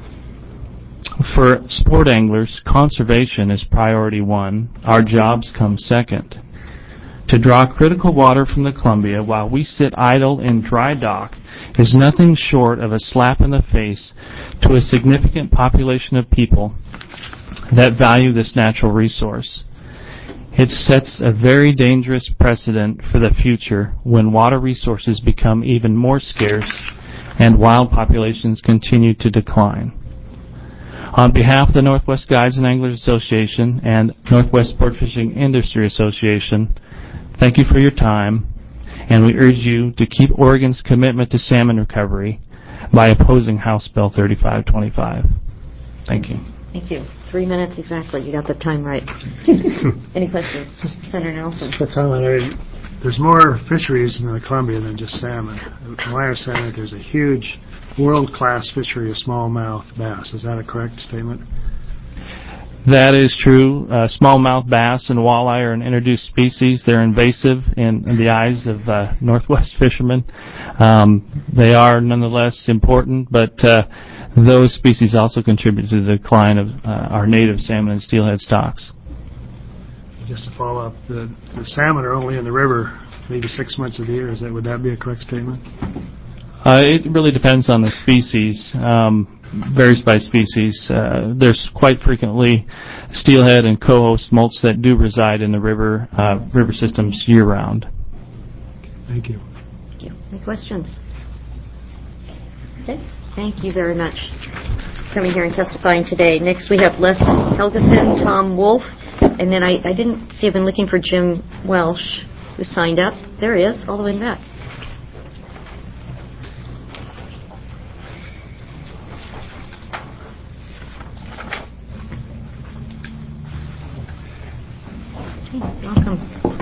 For sport anglers, conservation is priority 1. Our jobs come second. To draw critical water from the Columbia while we sit idle in dry dock is nothing short of a slap in the face to a significant population of people that value this natural resource. It sets a very dangerous precedent for the future when water resources become even more scarce and wild populations continue to decline. On behalf of the Northwest Guides and Anglers Association and Northwest Sport Fishing Industry Association, thank you for your time, and we urge you to keep Oregon's commitment to salmon recovery by opposing House Bill 3525. Thank you. Thank you. 3 minutes exactly. You got the time right. Any questions? Senator Nelson. Just a comment. There's more fisheries in the Columbia than just salmon. My understanding, there's a huge world-class fishery of smallmouth bass. Is that a correct statement? That is true. Smallmouth bass and walleye are an introduced species. They're invasive in the eyes of Northwest fishermen. They are nonetheless important, but those species also contribute to the decline of our native salmon and steelhead stocks. Just to follow up, the salmon are only in the river maybe 6 months of the year. Would that be a correct statement? It really depends on the species. Varies by species. There's quite frequently steelhead and coho smolts that do reside in the river systems year-round. Thank you. Thank you. Any questions? Okay. Thank you very much for coming here and testifying today. Next we have Les Helgeson, Tom Wolf, and then I didn't see, I've been looking for Jim Welsh, who signed up. There he is, all the way in the back. Welcome.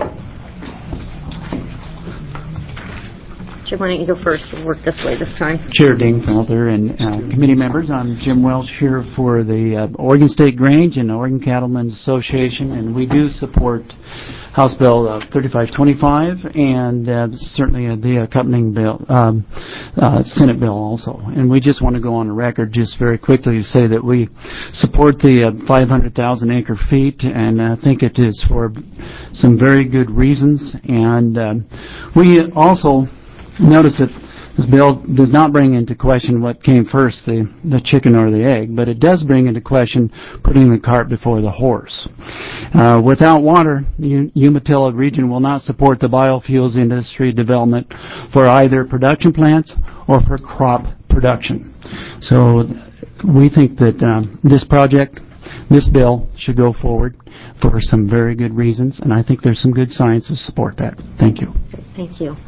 Jim, why don't you go first? We'll work this way this time. Chair Dingfelder and committee members, I'm Jim Welch here for the Oregon State Grange and Oregon Cattlemen's Association, and we do support House Bill 3525 and certainly the accompanying bill, Senate bill also. And we just want to go on the record just very quickly to say that we support the 500,000 acre feet, and I think it is for some very good reasons. And we also notice that this bill does not bring into question what came first, the chicken or the egg, but it does bring into question putting the cart before the horse. Without water, Umatilla region will not support the biofuels industry development for either production plants or for crop production. So we think that this bill should go forward for some very good reasons, and I think there's some good science to support that. Thank you. Thank you.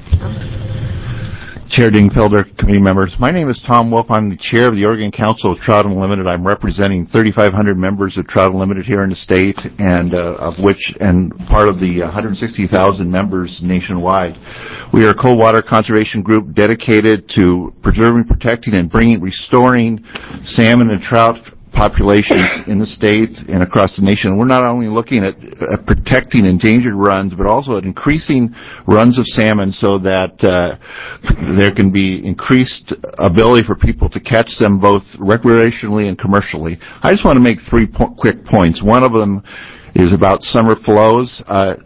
Chair Dingfelder, committee members. My name is Tom Wolf. I'm the chair of the Oregon Council of Trout Unlimited. I'm representing 3,500 members of Trout Unlimited here in the state, and part of the 160,000 members nationwide. We are a cold water conservation group dedicated to preserving, protecting, and restoring salmon and trout populations in the state and across the nation. We're not only looking at protecting endangered runs, but also at increasing runs of salmon so that there can be increased ability for people to catch them both recreationally and commercially. I just want to make three quick points. One of them is about summer flows.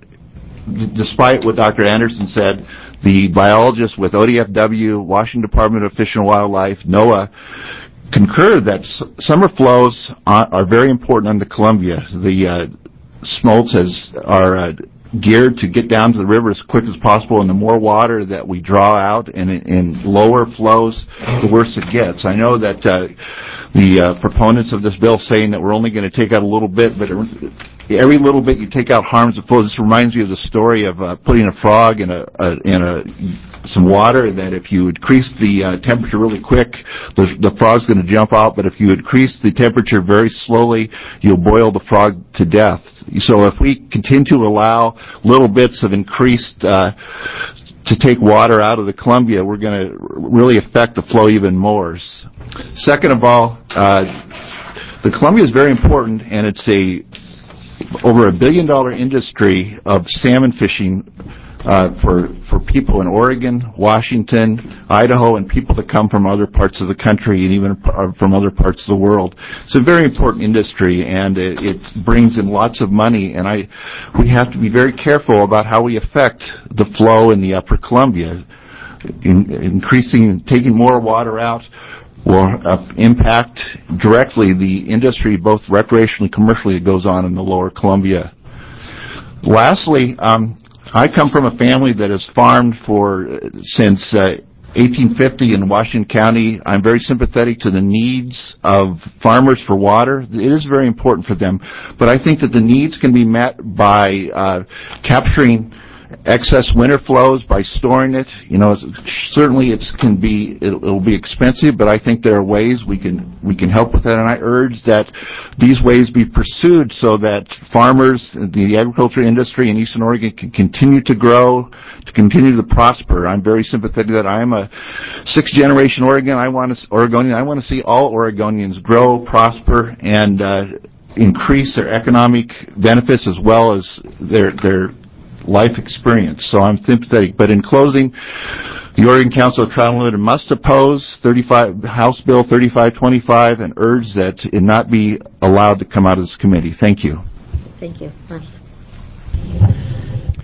Despite what Dr. Anderson said, the biologists with ODFW, Washington Department of Fish and Wildlife, NOAA, concur that summer flows are very important on the Columbia. The smolts are geared to get down to the river as quick as possible, and the more water that we draw out and in lower flows, the worse it gets. I know that the proponents of this bill saying that we're only going to take out a little bit, but every little bit you take out harms the flow. This reminds me of the story of putting a frog in some water, that if you increase the temperature really quick, the frog's going to jump out, but if you increase the temperature very slowly, you'll boil the frog to death. So if we continue to allow little bits of increased to take water out of the Columbia, we're going to really affect the flow even more. Second of all, the Columbia is very important, and it's over $1 billion industry of salmon fishing for people in Oregon, Washington, Idaho, and people that come from other parts of the country and even from other parts of the world. It's a very important industry, and it brings in lots of money, and we have to be very careful about how we affect the flow in the upper Columbia. Taking more water out will impact directly the industry, both recreationally and commercially, that goes on in the lower Columbia. Lastly, I come from a family that has farmed since 1850 in Washington County. I'm very sympathetic to the needs of farmers for water. It is very important for them, but I think that the needs can be met by capturing excess winter flows, by storing it. Certainly it'll be expensive, but I think there are ways we can help with that, and I urge that these ways be pursued so that farmers, the agriculture industry in Eastern Oregon can continue to grow, to continue to prosper. I'm very sympathetic that I am a sixth-generation Oregonian. I want to see all Oregonians grow, prosper, and increase their economic benefits as well as their life experience. So I'm sympathetic. But in closing, the Oregon Council of Trout Unlimited must oppose House Bill 3525 and urge that it not be allowed to come out of this committee. Thank you. Thank you.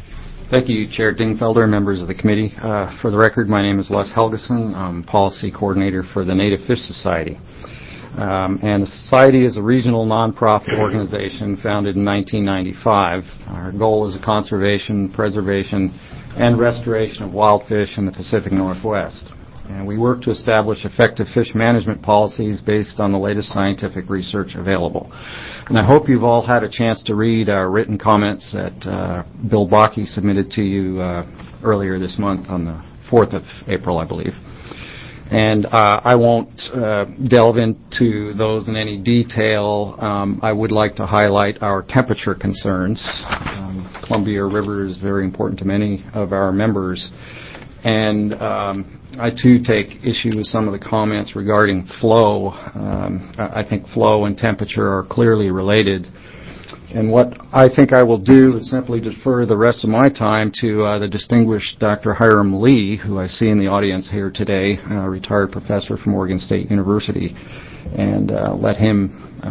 Thank you, Chair Dingfelder and members of the committee. For the record, my name is Les Helgeson. I'm Policy Coordinator for the Native Fish Society. And the Society is a regional nonprofit organization founded in 1995. Our goal is the conservation, preservation, and restoration of wild fish in the Pacific Northwest. And we work to establish effective fish management policies based on the latest scientific research available. And I hope you've all had a chance to read our written comments that Bill Bakke submitted to you earlier this month on the 4th of April, I believe. And I won't delve into those in any detail. I would like to highlight our temperature concerns. Columbia River is very important to many of our members. And I, too, take issue with some of the comments regarding flow. I think flow and temperature are clearly related. And what I think I will do is simply defer the rest of my time to the distinguished Dr. Hiram Lee, who I see in the audience here today, a retired professor from Oregon State University, and let him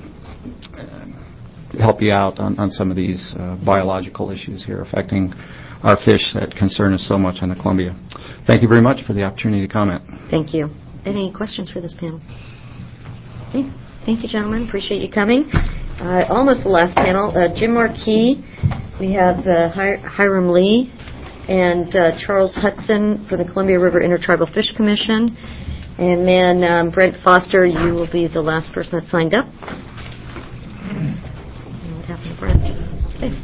help you out on some of these biological issues here affecting our fish that concern us so much on the Columbia. Thank you very much for the opportunity to comment. Thank you. Any questions for this panel? Okay. Thank you, gentlemen. Appreciate you coming. Almost the last panel. Jim Markey, we have Hiram Lee, and Charles Hudson for the Columbia River Intertribal Fish Commission. And then Brent Foster, you will be the last person that signed up. What happened to Brent? Okay.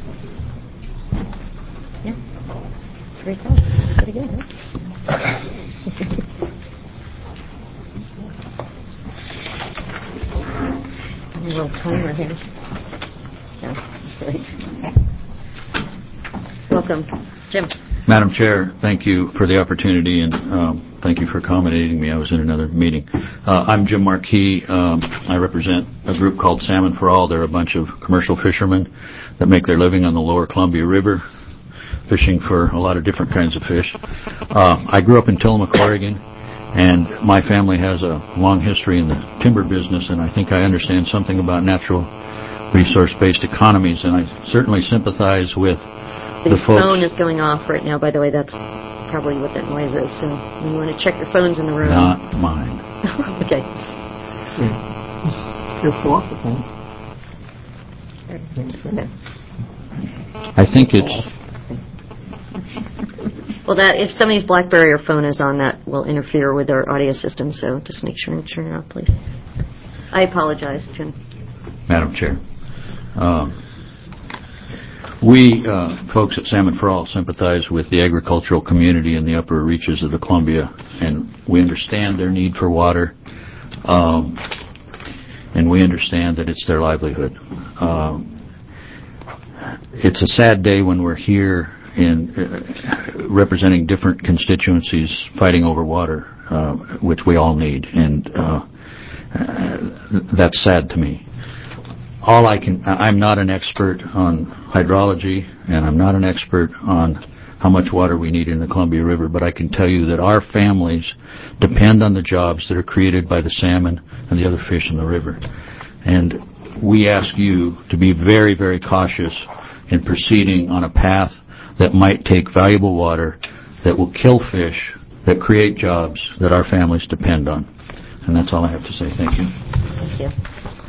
Yeah. Great job. Pretty good, huh? A little timer here. Yeah, great. Welcome, Jim. Madam Chair, thank you for the opportunity, and thank you for accommodating me. I was in another meeting. I'm Jim Markey. I represent a group called Salmon for All. They're a bunch of commercial fishermen that make their living on the lower Columbia River, fishing for a lot of different kinds of fish. I grew up in Tillamook, Oregon, and my family has a long history in the timber business, and I think I understand something about natural resource-based economies, and I certainly sympathize with the His folks. phone is going off right now, by the way. That's probably what that noise is. So you want to check your phones in the room. Not mine. Okay. You're off the phone. Okay. I think it's... Well, that if somebody's BlackBerry or phone is on, that will interfere with our audio system. So just make sure and turn it off, please. I apologize, Jim. Madam Chair. We, folks at Salmon for All, sympathize with the agricultural community in the upper reaches of the Columbia, and we understand their need for water, and we understand that it's their livelihood. It's a sad day when we're here in representing different constituencies fighting over water, which we all need, and that's sad to me. I'm not an expert on hydrology, and I'm not an expert on how much water we need in the Columbia River, but I can tell you that our families depend on the jobs that are created by the salmon and the other fish in the river. And we ask you to be very, very cautious in proceeding on a path that might take valuable water, that will kill fish, that create jobs that our families depend on. And that's all I have to say. Thank you. Thank you.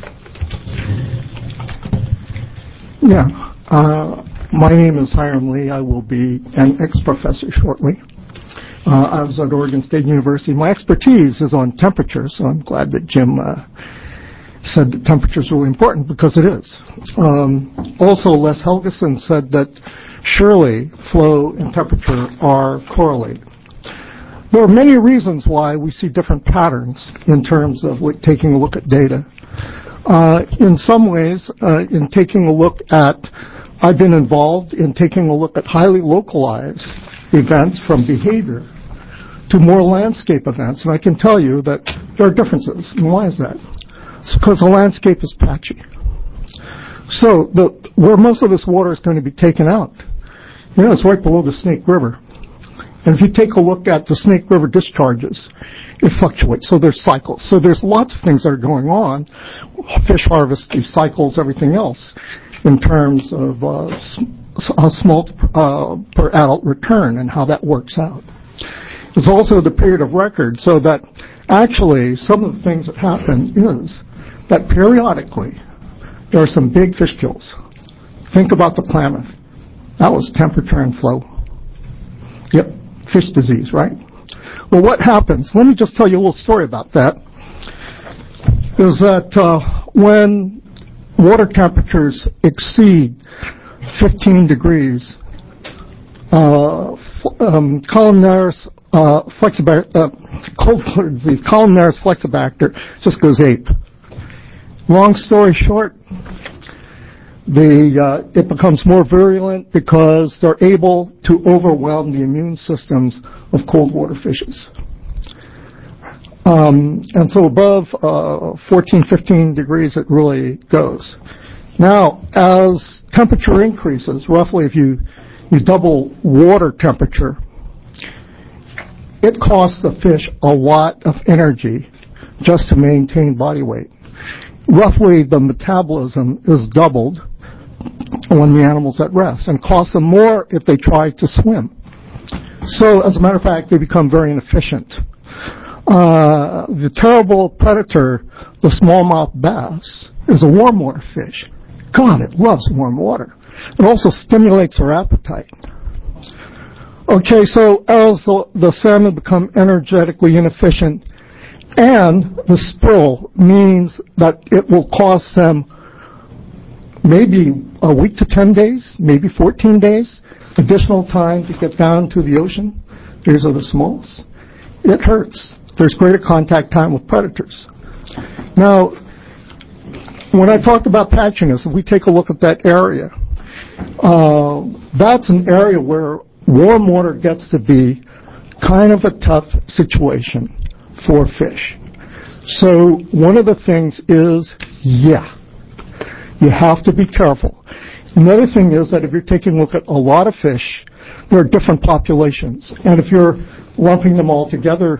Yeah. My name is Hiram Lee. I will be an ex-professor shortly. I was at Oregon State University. My expertise is on temperature, so I'm glad that Jim said that temperature is really important, because it is. Also, Les Helgeson said that surely flow and temperature are correlated. There are many reasons why we see different patterns in terms of taking a look at data. In some ways, in taking a look at, I've been involved in taking a look at highly localized events from behavior to more landscape events, and I can tell you that there are differences. And why is that? It's because the landscape is patchy. So where most of this water is going to be taken out, it's right below the Snake River. And if you take a look at the Snake River discharges, it fluctuates. So there's cycles. So there's lots of things that are going on. Fish harvest, these cycles, everything else, in terms of a smolt per adult return and how that works out. It's also the period of record, so that actually some of the things that happen is that periodically there are some big fish kills. Think about the Klamath. That was temperature and flow. Yep, fish disease, right? Well, what happens? Let me just tell you a little story about that. Is that when water temperatures exceed 15 degrees, columnaris flexibacter just goes ape. Long story short, it becomes more virulent because they're able to overwhelm the immune systems of cold water fishes. And so above 14, 15 degrees it really goes. Now, as temperature increases, roughly if you double water temperature, it costs the fish a lot of energy just to maintain body weight. Roughly the metabolism is doubled when the animal's at rest and costs them more if they try to swim. So, as a matter of fact, they become very inefficient. The terrible predator, the smallmouth bass, is a warm water fish. God, it loves warm water. It also stimulates their appetite. Okay, so as the salmon become energetically inefficient, and the spill means that it will cost them maybe a week to 10 days, maybe 14 days, additional time to get down to the ocean. These are the smolts. It hurts. There's greater contact time with predators. Now, when I talked about patchiness, if we take a look at that area, that's an area where warm water gets to be kind of a tough situation for fish. So one of the things is, you have to be careful. Another thing is that if you're taking a look at a lot of fish, there are different populations. And if you're lumping them all together,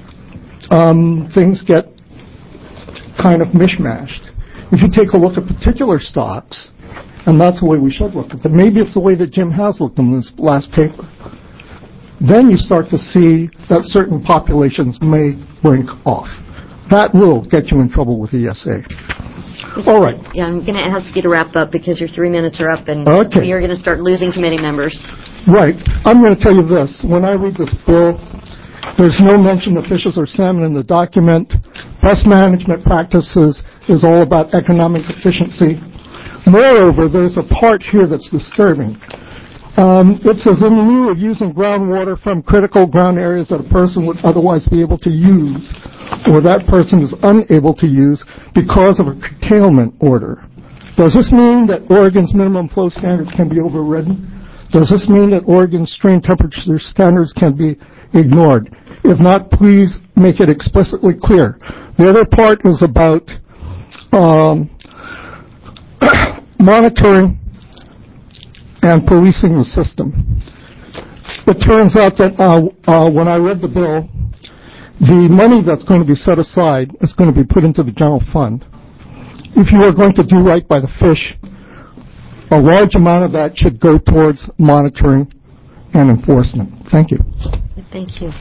things get kind of mishmashed. If you take a look at particular stocks, and that's the way we should look at them, maybe it's the way that Jim has looked in this last paper, then you start to see that certain populations may break off. That will get you in trouble with ESA. All right. Yeah, I'm going to ask you to wrap up because your 3 minutes are up and you're going to start losing committee members. Right. I'm going to tell you this. When I read this bill, there's no mention of fishes or salmon in the document. Best management practices is all about economic efficiency. Moreover, there's a part here that's disturbing. It says, in lieu of using groundwater from critical ground areas that a person would otherwise be able to use, or that person is unable to use because of a curtailment order. Does this mean that Oregon's minimum flow standards can be overridden? Does this mean that Oregon's stream temperature standards can be ignored? If not, please make it explicitly clear. The other part is about monitoring and policing the system. It turns out that when I read the bill, the money that's going to be set aside is going to be put into the general fund. If you are going to do right by the fish, a large amount of that should go towards monitoring and enforcement. Thank you. Thank you.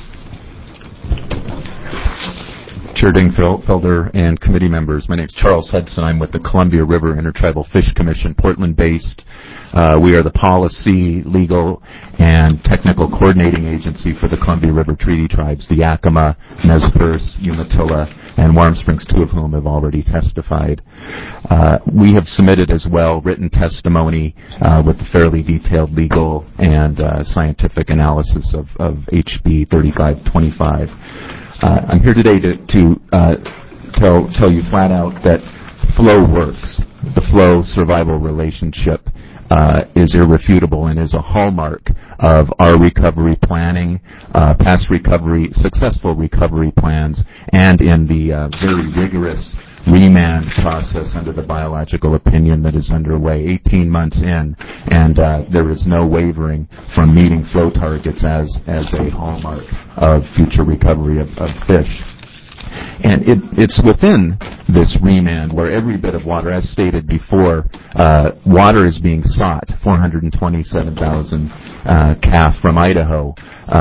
Chair Dingfelder and committee members, my name is Charles Hudson. I'm with the Columbia River Intertribal Fish Commission, Portland-based. We are the policy, legal, and technical coordinating agency for the Columbia River Treaty Tribes, the Yakima, Nez Perce, Umatilla, and Warm Springs, two of whom have already testified. We have submitted as well written testimony with fairly detailed legal and scientific analysis of HB 3525. I'm here today to tell you flat out that flow works. The flow survival relationship is irrefutable and is a hallmark of our recovery planning, past recovery, successful recovery plans, and in the very rigorous remand process under the biological opinion that is underway 18 months in, and there is no wavering from meeting flow targets as a hallmark of future recovery of fish. And it's within this remand where every bit of water, as stated before, water is being sought, 427,000 calf from Idaho.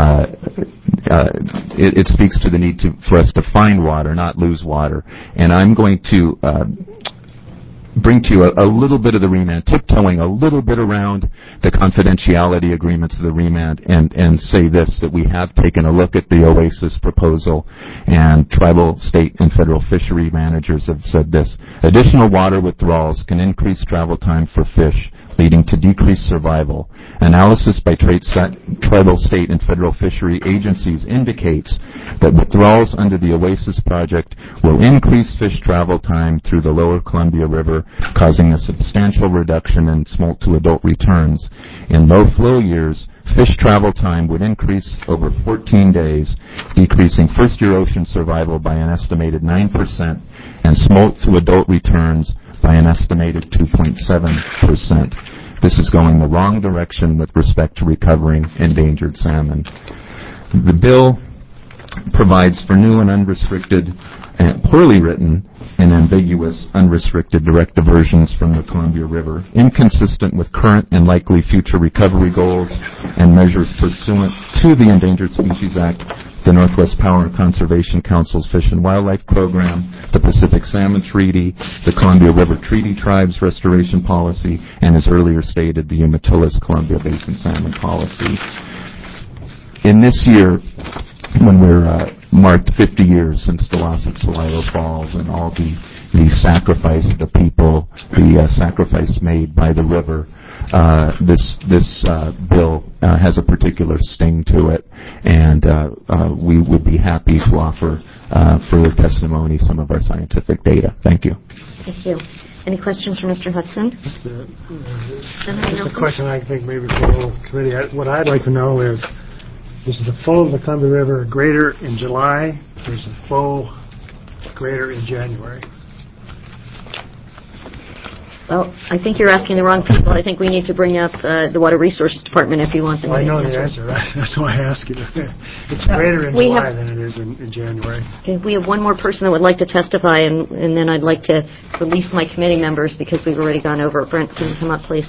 It speaks to the need for us to find water, not lose water. And I'm going to bring to you a little bit of the remand, tiptoeing a little bit around the confidentiality agreements of the remand, and say this, that we have taken a look at the OASIS proposal, and tribal, state, and federal fishery managers have said this: additional water withdrawals can increase travel time for fish, leading to decreased survival. Analysis by tribal, state, and federal fishery agencies indicates that withdrawals under the OASIS project will increase fish travel time through the lower Columbia River, causing a substantial reduction in smolt to adult returns. In low flow years, fish travel time would increase over 14 days, decreasing first-year ocean survival by an estimated 9% and smolt to adult returns by an estimated 2.7%. This is going the wrong direction with respect to recovering endangered salmon. The bill provides for new and unrestricted, poorly written and ambiguous unrestricted direct diversions from the Columbia River, inconsistent with current and likely future recovery goals and measures pursuant to the Endangered Species Act, the Northwest Power and Conservation Council's Fish and Wildlife Program, the Pacific Salmon Treaty, the Columbia River Treaty Tribes Restoration Policy, and as earlier stated, the Umatillus Columbia Basin Salmon Policy. In this year, when we're marked 50 years since the loss of Celilo Falls and all the sacrifice of the people, the sacrifice made by the river, this bill has a particular sting to it, and we would be happy to offer further testimony, some of our scientific data. Thank you. Thank you. Any questions for Mr. Hudson? Just a question I think maybe for the whole committee. What I'd like to know is the flow of the Columbia River greater in July, or is the flow greater in January? Well, I think you're asking the wrong people. I think we need to bring up the Water Resources Department if you want them. Well, I know the answer. That's why I ask you. It's greater in July than it is in January. Okay, we have one more person that would like to testify, and then I'd like to release my committee members because we've already gone over. Brent, can you come up, please?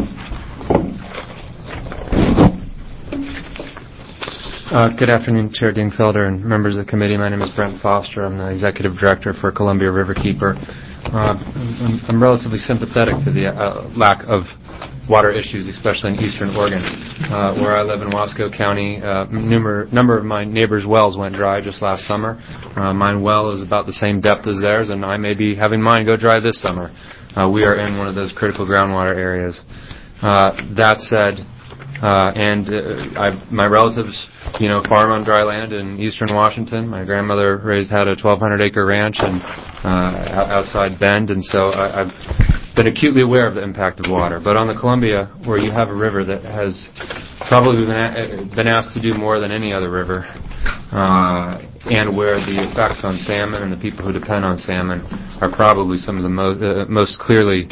Good afternoon, Chair Dingfelder and members of the committee. My name is Brent Foster. I'm the Executive Director for Columbia Riverkeeper. I'm relatively sympathetic to the lack of water issues, especially in eastern Oregon. Where I live in Wasco County, number of my neighbors' wells went dry just last summer. Mine well is about the same depth as theirs, and I may be having mine go dry this summer. We are in one of those critical groundwater areas. That said, my relatives, farm on dry land in eastern Washington. My grandmother had a 1,200-acre ranch and outside Bend, and so I've been acutely aware of the impact of water. But on the Columbia, where you have a river that has probably been asked to do more than any other river, and where the effects on salmon and the people who depend on salmon are probably some of the most clearly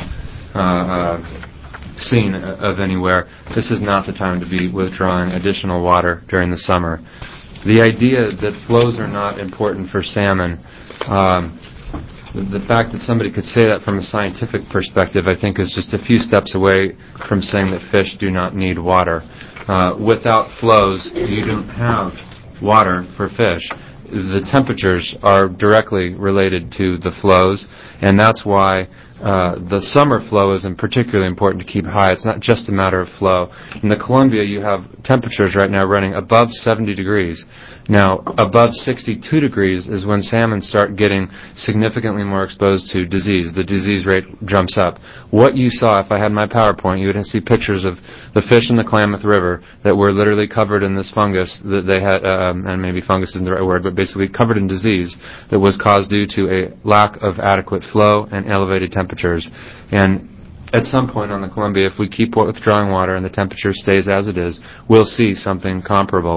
seen of anywhere, this is not the time to be withdrawing additional water during the summer. The idea that flows are not important for salmon, the fact that somebody could say that from a scientific perspective, I think is just a few steps away from saying that fish do not need water. Without flows, you don't have water for fish. The temperatures are directly related to the flows, and that's why the summer flow is particularly important to keep high. It's not just a matter of flow. In the Columbia, you have temperatures right now running above 70 degrees. Now, above 62 degrees is when salmon start getting significantly more exposed to disease. The disease rate jumps up. What you saw, if I had my PowerPoint, you would see pictures of the fish in the Klamath River that were literally covered in this fungus that they had, and maybe fungus isn't the right word, but basically covered in disease that was caused due to a lack of adequate flow and elevated temperatures. And at some point on the Columbia, if we keep withdrawing water and the temperature stays as it is, we'll see something comparable.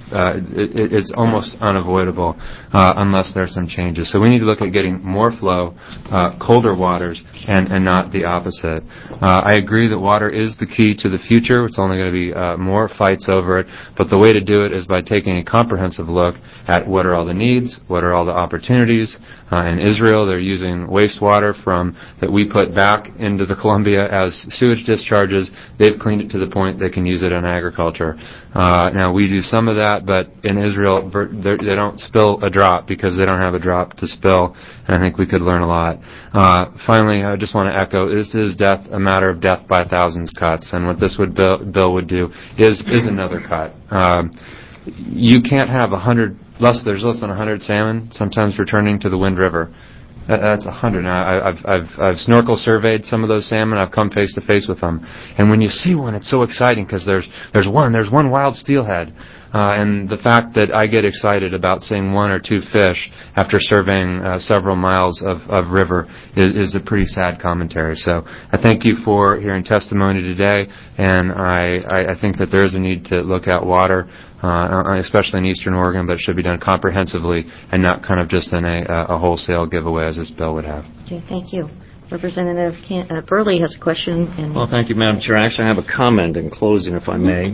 it's almost unavoidable unless there are some changes. So we need to look at getting more flow, colder waters, and not the opposite. I agree that water is the key to the future. It's only going to be more fights over it, but the way to do it is by taking a comprehensive look at what are all the needs, what are all the opportunities. In Israel, they're using wastewater that we put back into the Columbia as sewage discharges. They've cleaned it to the point they can use it in agriculture. Now, we do some of that, but in Israel, they don't spill a drop because they don't have a drop to spill, and I think we could learn a lot. Finally, I just want to echo, this is a matter of death by thousands cuts, and what this bill would do is another cut. You can't have there's less than 100 salmon sometimes returning to the Wind River. That's 100. Now, I've snorkel surveyed some of those salmon. I've come face to face with them, and when you see one, it's so exciting because there's one wild steelhead, and the fact that I get excited about seeing one or two fish after surveying several miles of river is a pretty sad commentary. So I thank you for hearing testimony today, and I think that there is a need to look at water, especially in Eastern Oregon, but it should be done comprehensively and not kind of just in a wholesale giveaway as this bill would have. Okay, thank you. Representative Burley has a question. Well, thank you, Madam Chair. Actually, I have a comment in closing, if I may.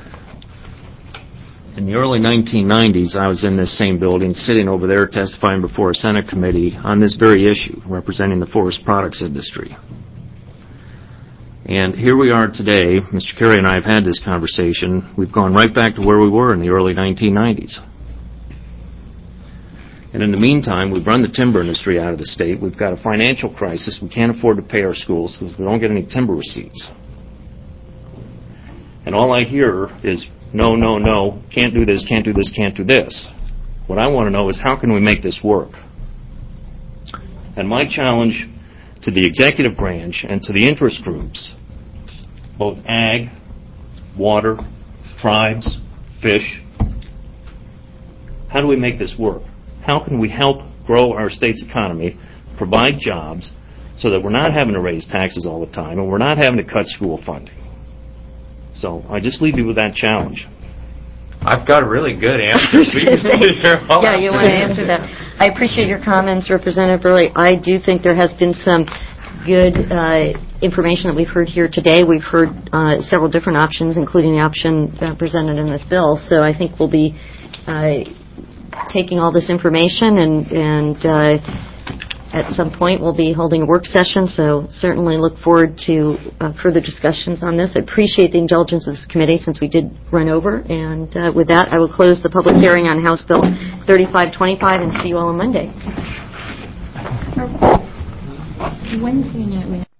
In the early 1990s, I was in this same building, sitting over there testifying before a Senate committee on this very issue, representing the forest products industry. And here we are today. Mr. Kerry and I have had this conversation. We've gone right back to where we were in the early 1990s. And in the meantime, we've run the timber industry out of the state. We've got a financial crisis. We can't afford to pay our schools because we don't get any timber receipts. And all I hear is, no, no, no, can't do this, can't do this, can't do this. What I want to know is how can we make this work? And my challenge to the executive branch and to the interest groups, both ag, water, tribes, fish, how do we make this work? How can we help grow our state's economy, provide jobs, so that we're not having to raise taxes all the time and we're not having to cut school funding? So I just leave you with that challenge. I've got a really good answer. Yeah, you want to answer that. I appreciate your comments, Representative Burley. I do think there has been some good information that we've heard here today. We've heard several different options, including the option presented in this bill. So I think we'll be taking all this information and at some point we'll be holding a work session, so certainly look forward to further discussions on this. I appreciate the indulgence of this committee since we did run over, and with that I will close the public hearing on House Bill 3525 and see you all on Monday. Wednesday night we